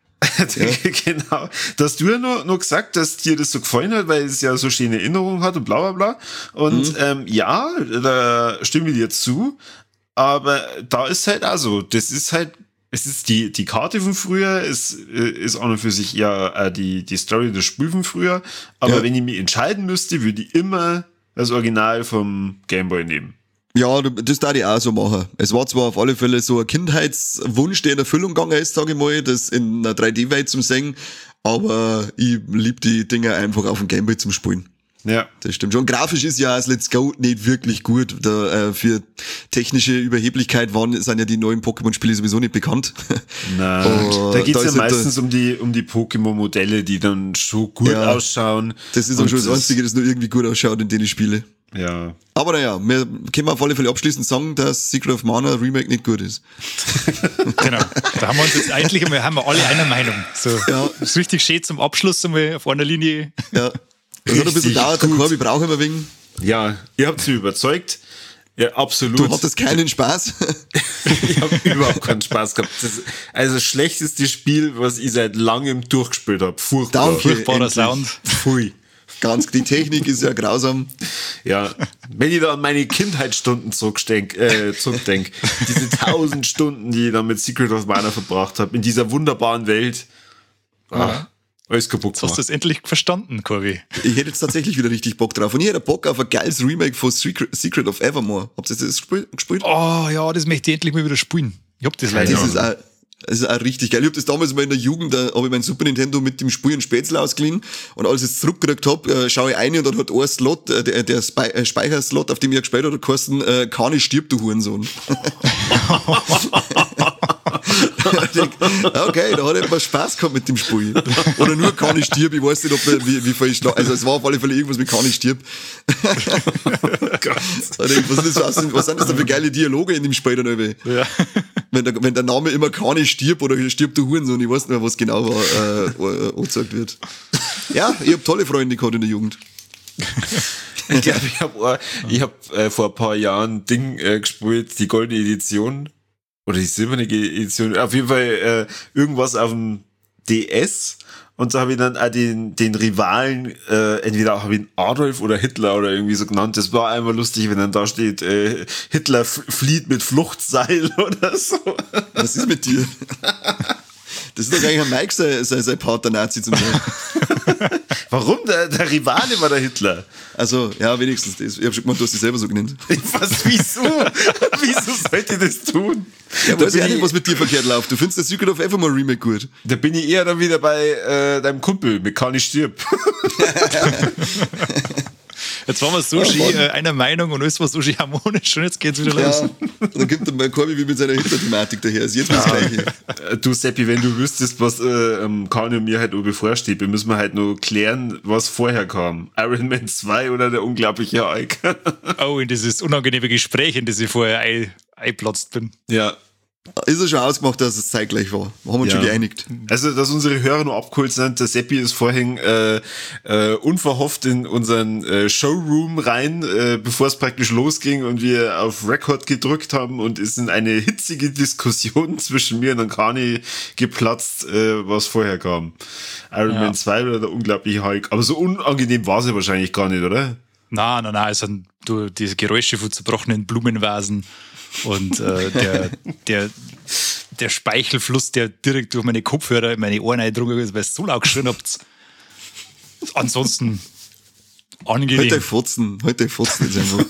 Ja. Genau. Da hast du ja nur, nur gesagt, dass dir das so gefallen hat, weil es ja so schöne Erinnerungen hat und bla bla bla. Und mhm. ähm, ja, da stimme ich dir zu. Aber da ist halt also, das ist halt, es ist die, die Karte von früher, es ist auch noch für sich ja die, die Story des Spiels von früher. Aber ja. wenn ich mich entscheiden müsste, würde ich immer das Original vom Gameboy nehmen. Ja, das darf ich auch so machen. Es war zwar auf alle Fälle so ein Kindheitswunsch, der in Erfüllung gegangen ist, sage ich mal, das in einer drei D-Welt zum Singen, aber ich liebe die Dinger einfach auf dem Gameboy zum Spielen. Ja. Das stimmt schon. Grafisch ist ja das Let's Go nicht wirklich gut. Da, äh, für technische Überheblichkeit waren, sind ja die neuen Pokémon-Spiele sowieso nicht bekannt. Nein, oh, da geht's da ja meistens um die, um die Pokémon-Modelle, die dann schon gut ja, ausschauen. Das ist auch schon das Einzige, das nur irgendwie gut ausschaut in den Spiele. Ja. Aber naja, wir können auf alle Fälle abschließend sagen, dass Secret of Mana Remake nicht gut ist. Genau. Da haben wir uns jetzt eigentlich einmal, haben wir alle einer Meinung. So, ja. Das ist richtig schön zum Abschluss einmal auf einer Linie. Ja. Das hat ein bisschen dauert, der Corby braucht immer wegen. Ja, ihr habt sie überzeugt. Ja, absolut. Du hattest keinen Spaß. Ich habe überhaupt keinen Spaß gehabt. Das ist also das schlechteste Spiel, was ich seit langem durchgespielt habe. Furchtbar. Danke, Furchtbarer endlich. Sound. Pfui. Ganz, die Technik ist ja grausam. Ja, wenn ich da an meine Kindheitsstunden zurückdenke, äh, zurückdenk, diese tausend Stunden, die ich da mit Secret of Mana verbracht habe, in dieser wunderbaren Welt. Ach, alles kaputt gemacht. Hast du das endlich verstanden, Corby? Ich hätte jetzt tatsächlich wieder richtig Bock drauf. Und ich hätte Bock auf ein geiles Remake von Secret, Secret of Evermore. Habt ihr das gespielt? Oh ja, das möchte ich endlich mal wieder spielen. Ich hab das leider das ist auch, das ist auch richtig geil. Ich hab das damals mal in der Jugend, da habe ich mein Super Nintendo mit dem Spiel in Spätzle ausgeliehen. Und als ich es zurückgekriegt hab, äh, schaue ich rein und dann hat ein Slot, äh, der, der Spei- äh, Speicherslot, auf dem ich gespielt habe, geheißen, äh, Kani stirbt, du Hurensohn. Okay, da hat er etwas Spaß gehabt mit dem Spiel. Oder nur Kani stirbt, ich weiß nicht, ob er, wie, wie viel ich, also es war auf alle Fälle irgendwas mit Kani stirbt. Oh Gott. Was, ist das, was sind das da für geile Dialoge in dem Spiel dann irgendwie? Ja. Wenn der, wenn der Name immer Kani stirbt oder stirbt der Hurensohn, ich weiß nicht mehr, was genau war, äh, angezeigt wird. Ja, ich hab tolle Freunde gehabt in der Jugend. Ich glaube, ich habe ich hab, äh, vor ein paar Jahren Ding äh, gespielt, die goldene Edition oder die silberne Edition. Auf jeden Fall äh, irgendwas auf dem D S. Und so habe ich dann auch den, den Rivalen, äh, entweder habe ich ihn Adolf oder Hitler oder irgendwie so genannt. Das war einmal lustig, wenn dann da steht, äh, Hitler flieht mit Fluchtseil oder so. Was ist mit dir? Das ist doch eigentlich ein Mike, sein, sein, sein Partner-Nazi zum Beispiel. Warum? Der, der Rivale war der Hitler. Also, ja, wenigstens das. Ich habe schon gemeint, du hast dich selber so genannt. Was, wieso? Wieso sollte ich das tun? Ja, da weiß ich auch bin nicht, was mit dir verkehrt läuft. Du findest das Secret of Evermore Remake gut. Da bin ich eher dann wieder bei äh, deinem Kumpel, mit Kani stirb. Jetzt waren wir Sushi Oh, äh, einer Meinung und alles war Sushi harmonisch und jetzt geht's wieder los. Ja, dann kommt dann mal Corby wie mit seiner Hitler-Thematik daher. Also jetzt das Gleiche. Du, Seppi, wenn du wüsstest, was äh, Kani und mir halt noch bevorsteht, dann müssen wir halt nur klären, was vorher kam. Iron Man zwei oder der unglaubliche Hulk. Oh, in dieses unangenehme Gespräch, in das ich vorher ein, eingeplatzt bin. Ja. Ist ja schon ausgemacht, dass es zeitgleich war. Wir haben uns Ja. schon geeinigt. Also, dass unsere Hörer noch abgeholt sind, der Seppi ist vorhin äh, äh, unverhofft in unseren äh, Showroom rein, äh, bevor es praktisch losging und wir auf Record gedrückt haben und ist in eine hitzige Diskussion zwischen mir und Kani geplatzt, äh, was vorher kam. Iron Ja. Man zwei oder der unglaubliche Hulk. Aber so unangenehm war es ja wahrscheinlich gar nicht, oder? Nein, nein, nein, es sind du, diese Geräusche von zerbrochenen Blumenvasen und äh, der, der, der Speichelfluss, der direkt durch meine Kopfhörer in meine Ohren eindrungen ist, weil es so laut geschrien habt. Ansonsten Halt angenehm. euch Fotzen, halt euch Fotzen jetzt einfach.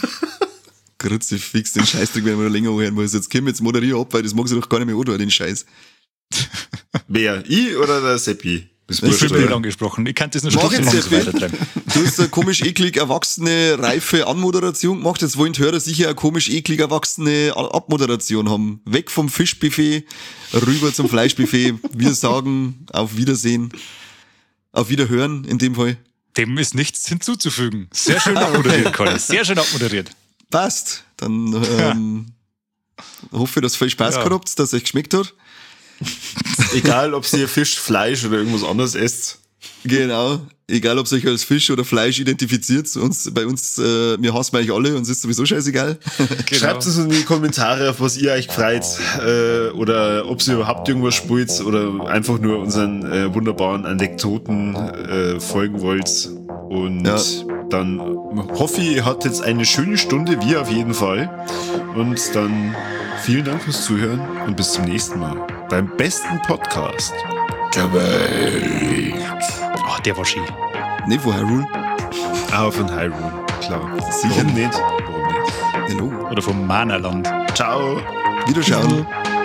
Grütze fix, den Scheißdreck, wenn man länger hören muss. Jetzt komm, jetzt moderier ab, weil das mag sie doch gar nicht mehr antun, den Scheiß. Wer? Ich oder der Seppi? Das Ich Ich wurscht, bin verstehe. nicht oder? angesprochen. Ich kann das nur Mach stundenlang jetzt so sehr viel. weitertreiben. Du hast eine komisch eklig erwachsene, reife Anmoderation gemacht. Jetzt wollen die Hörer sicher eine komisch eklig erwachsene Abmoderation haben. Weg vom Fischbuffet, rüber zum Fleischbuffet. Wir sagen auf Wiedersehen, auf Wiederhören in dem Fall. Dem ist nichts hinzuzufügen. Sehr schön abmoderiert, Conny. Sehr schön abmoderiert. Passt. Dann ähm, hoffe ich, dass ihr viel Spaß Ja. gehabt habt, dass es euch geschmeckt hat. Egal, ob ihr Fisch, Fleisch oder irgendwas anderes esst. Genau. Egal, ob ihr euch als Fisch oder Fleisch identifiziert. Uns, bei uns, äh, wir hassen euch alle, uns ist sowieso scheißegal. Genau. Schreibt uns in die Kommentare, auf was ihr euch freut, äh, oder ob ihr überhaupt irgendwas spielt oder einfach nur unseren äh, wunderbaren Anekdoten äh, folgen wollt. Und Ja. dann hoffe ich, ihr hattet jetzt eine schöne Stunde, wir auf jeden Fall. Und dann vielen Dank fürs Zuhören und bis zum nächsten Mal beim besten Podcast der Welt. Oh, der war schön. Nicht von Hyrule. Ah, von Hyrule, klar. Sicher Warum nicht? Warum nicht? Hallo. Oder vom Mana-Land. Ciao. Wiederschauen.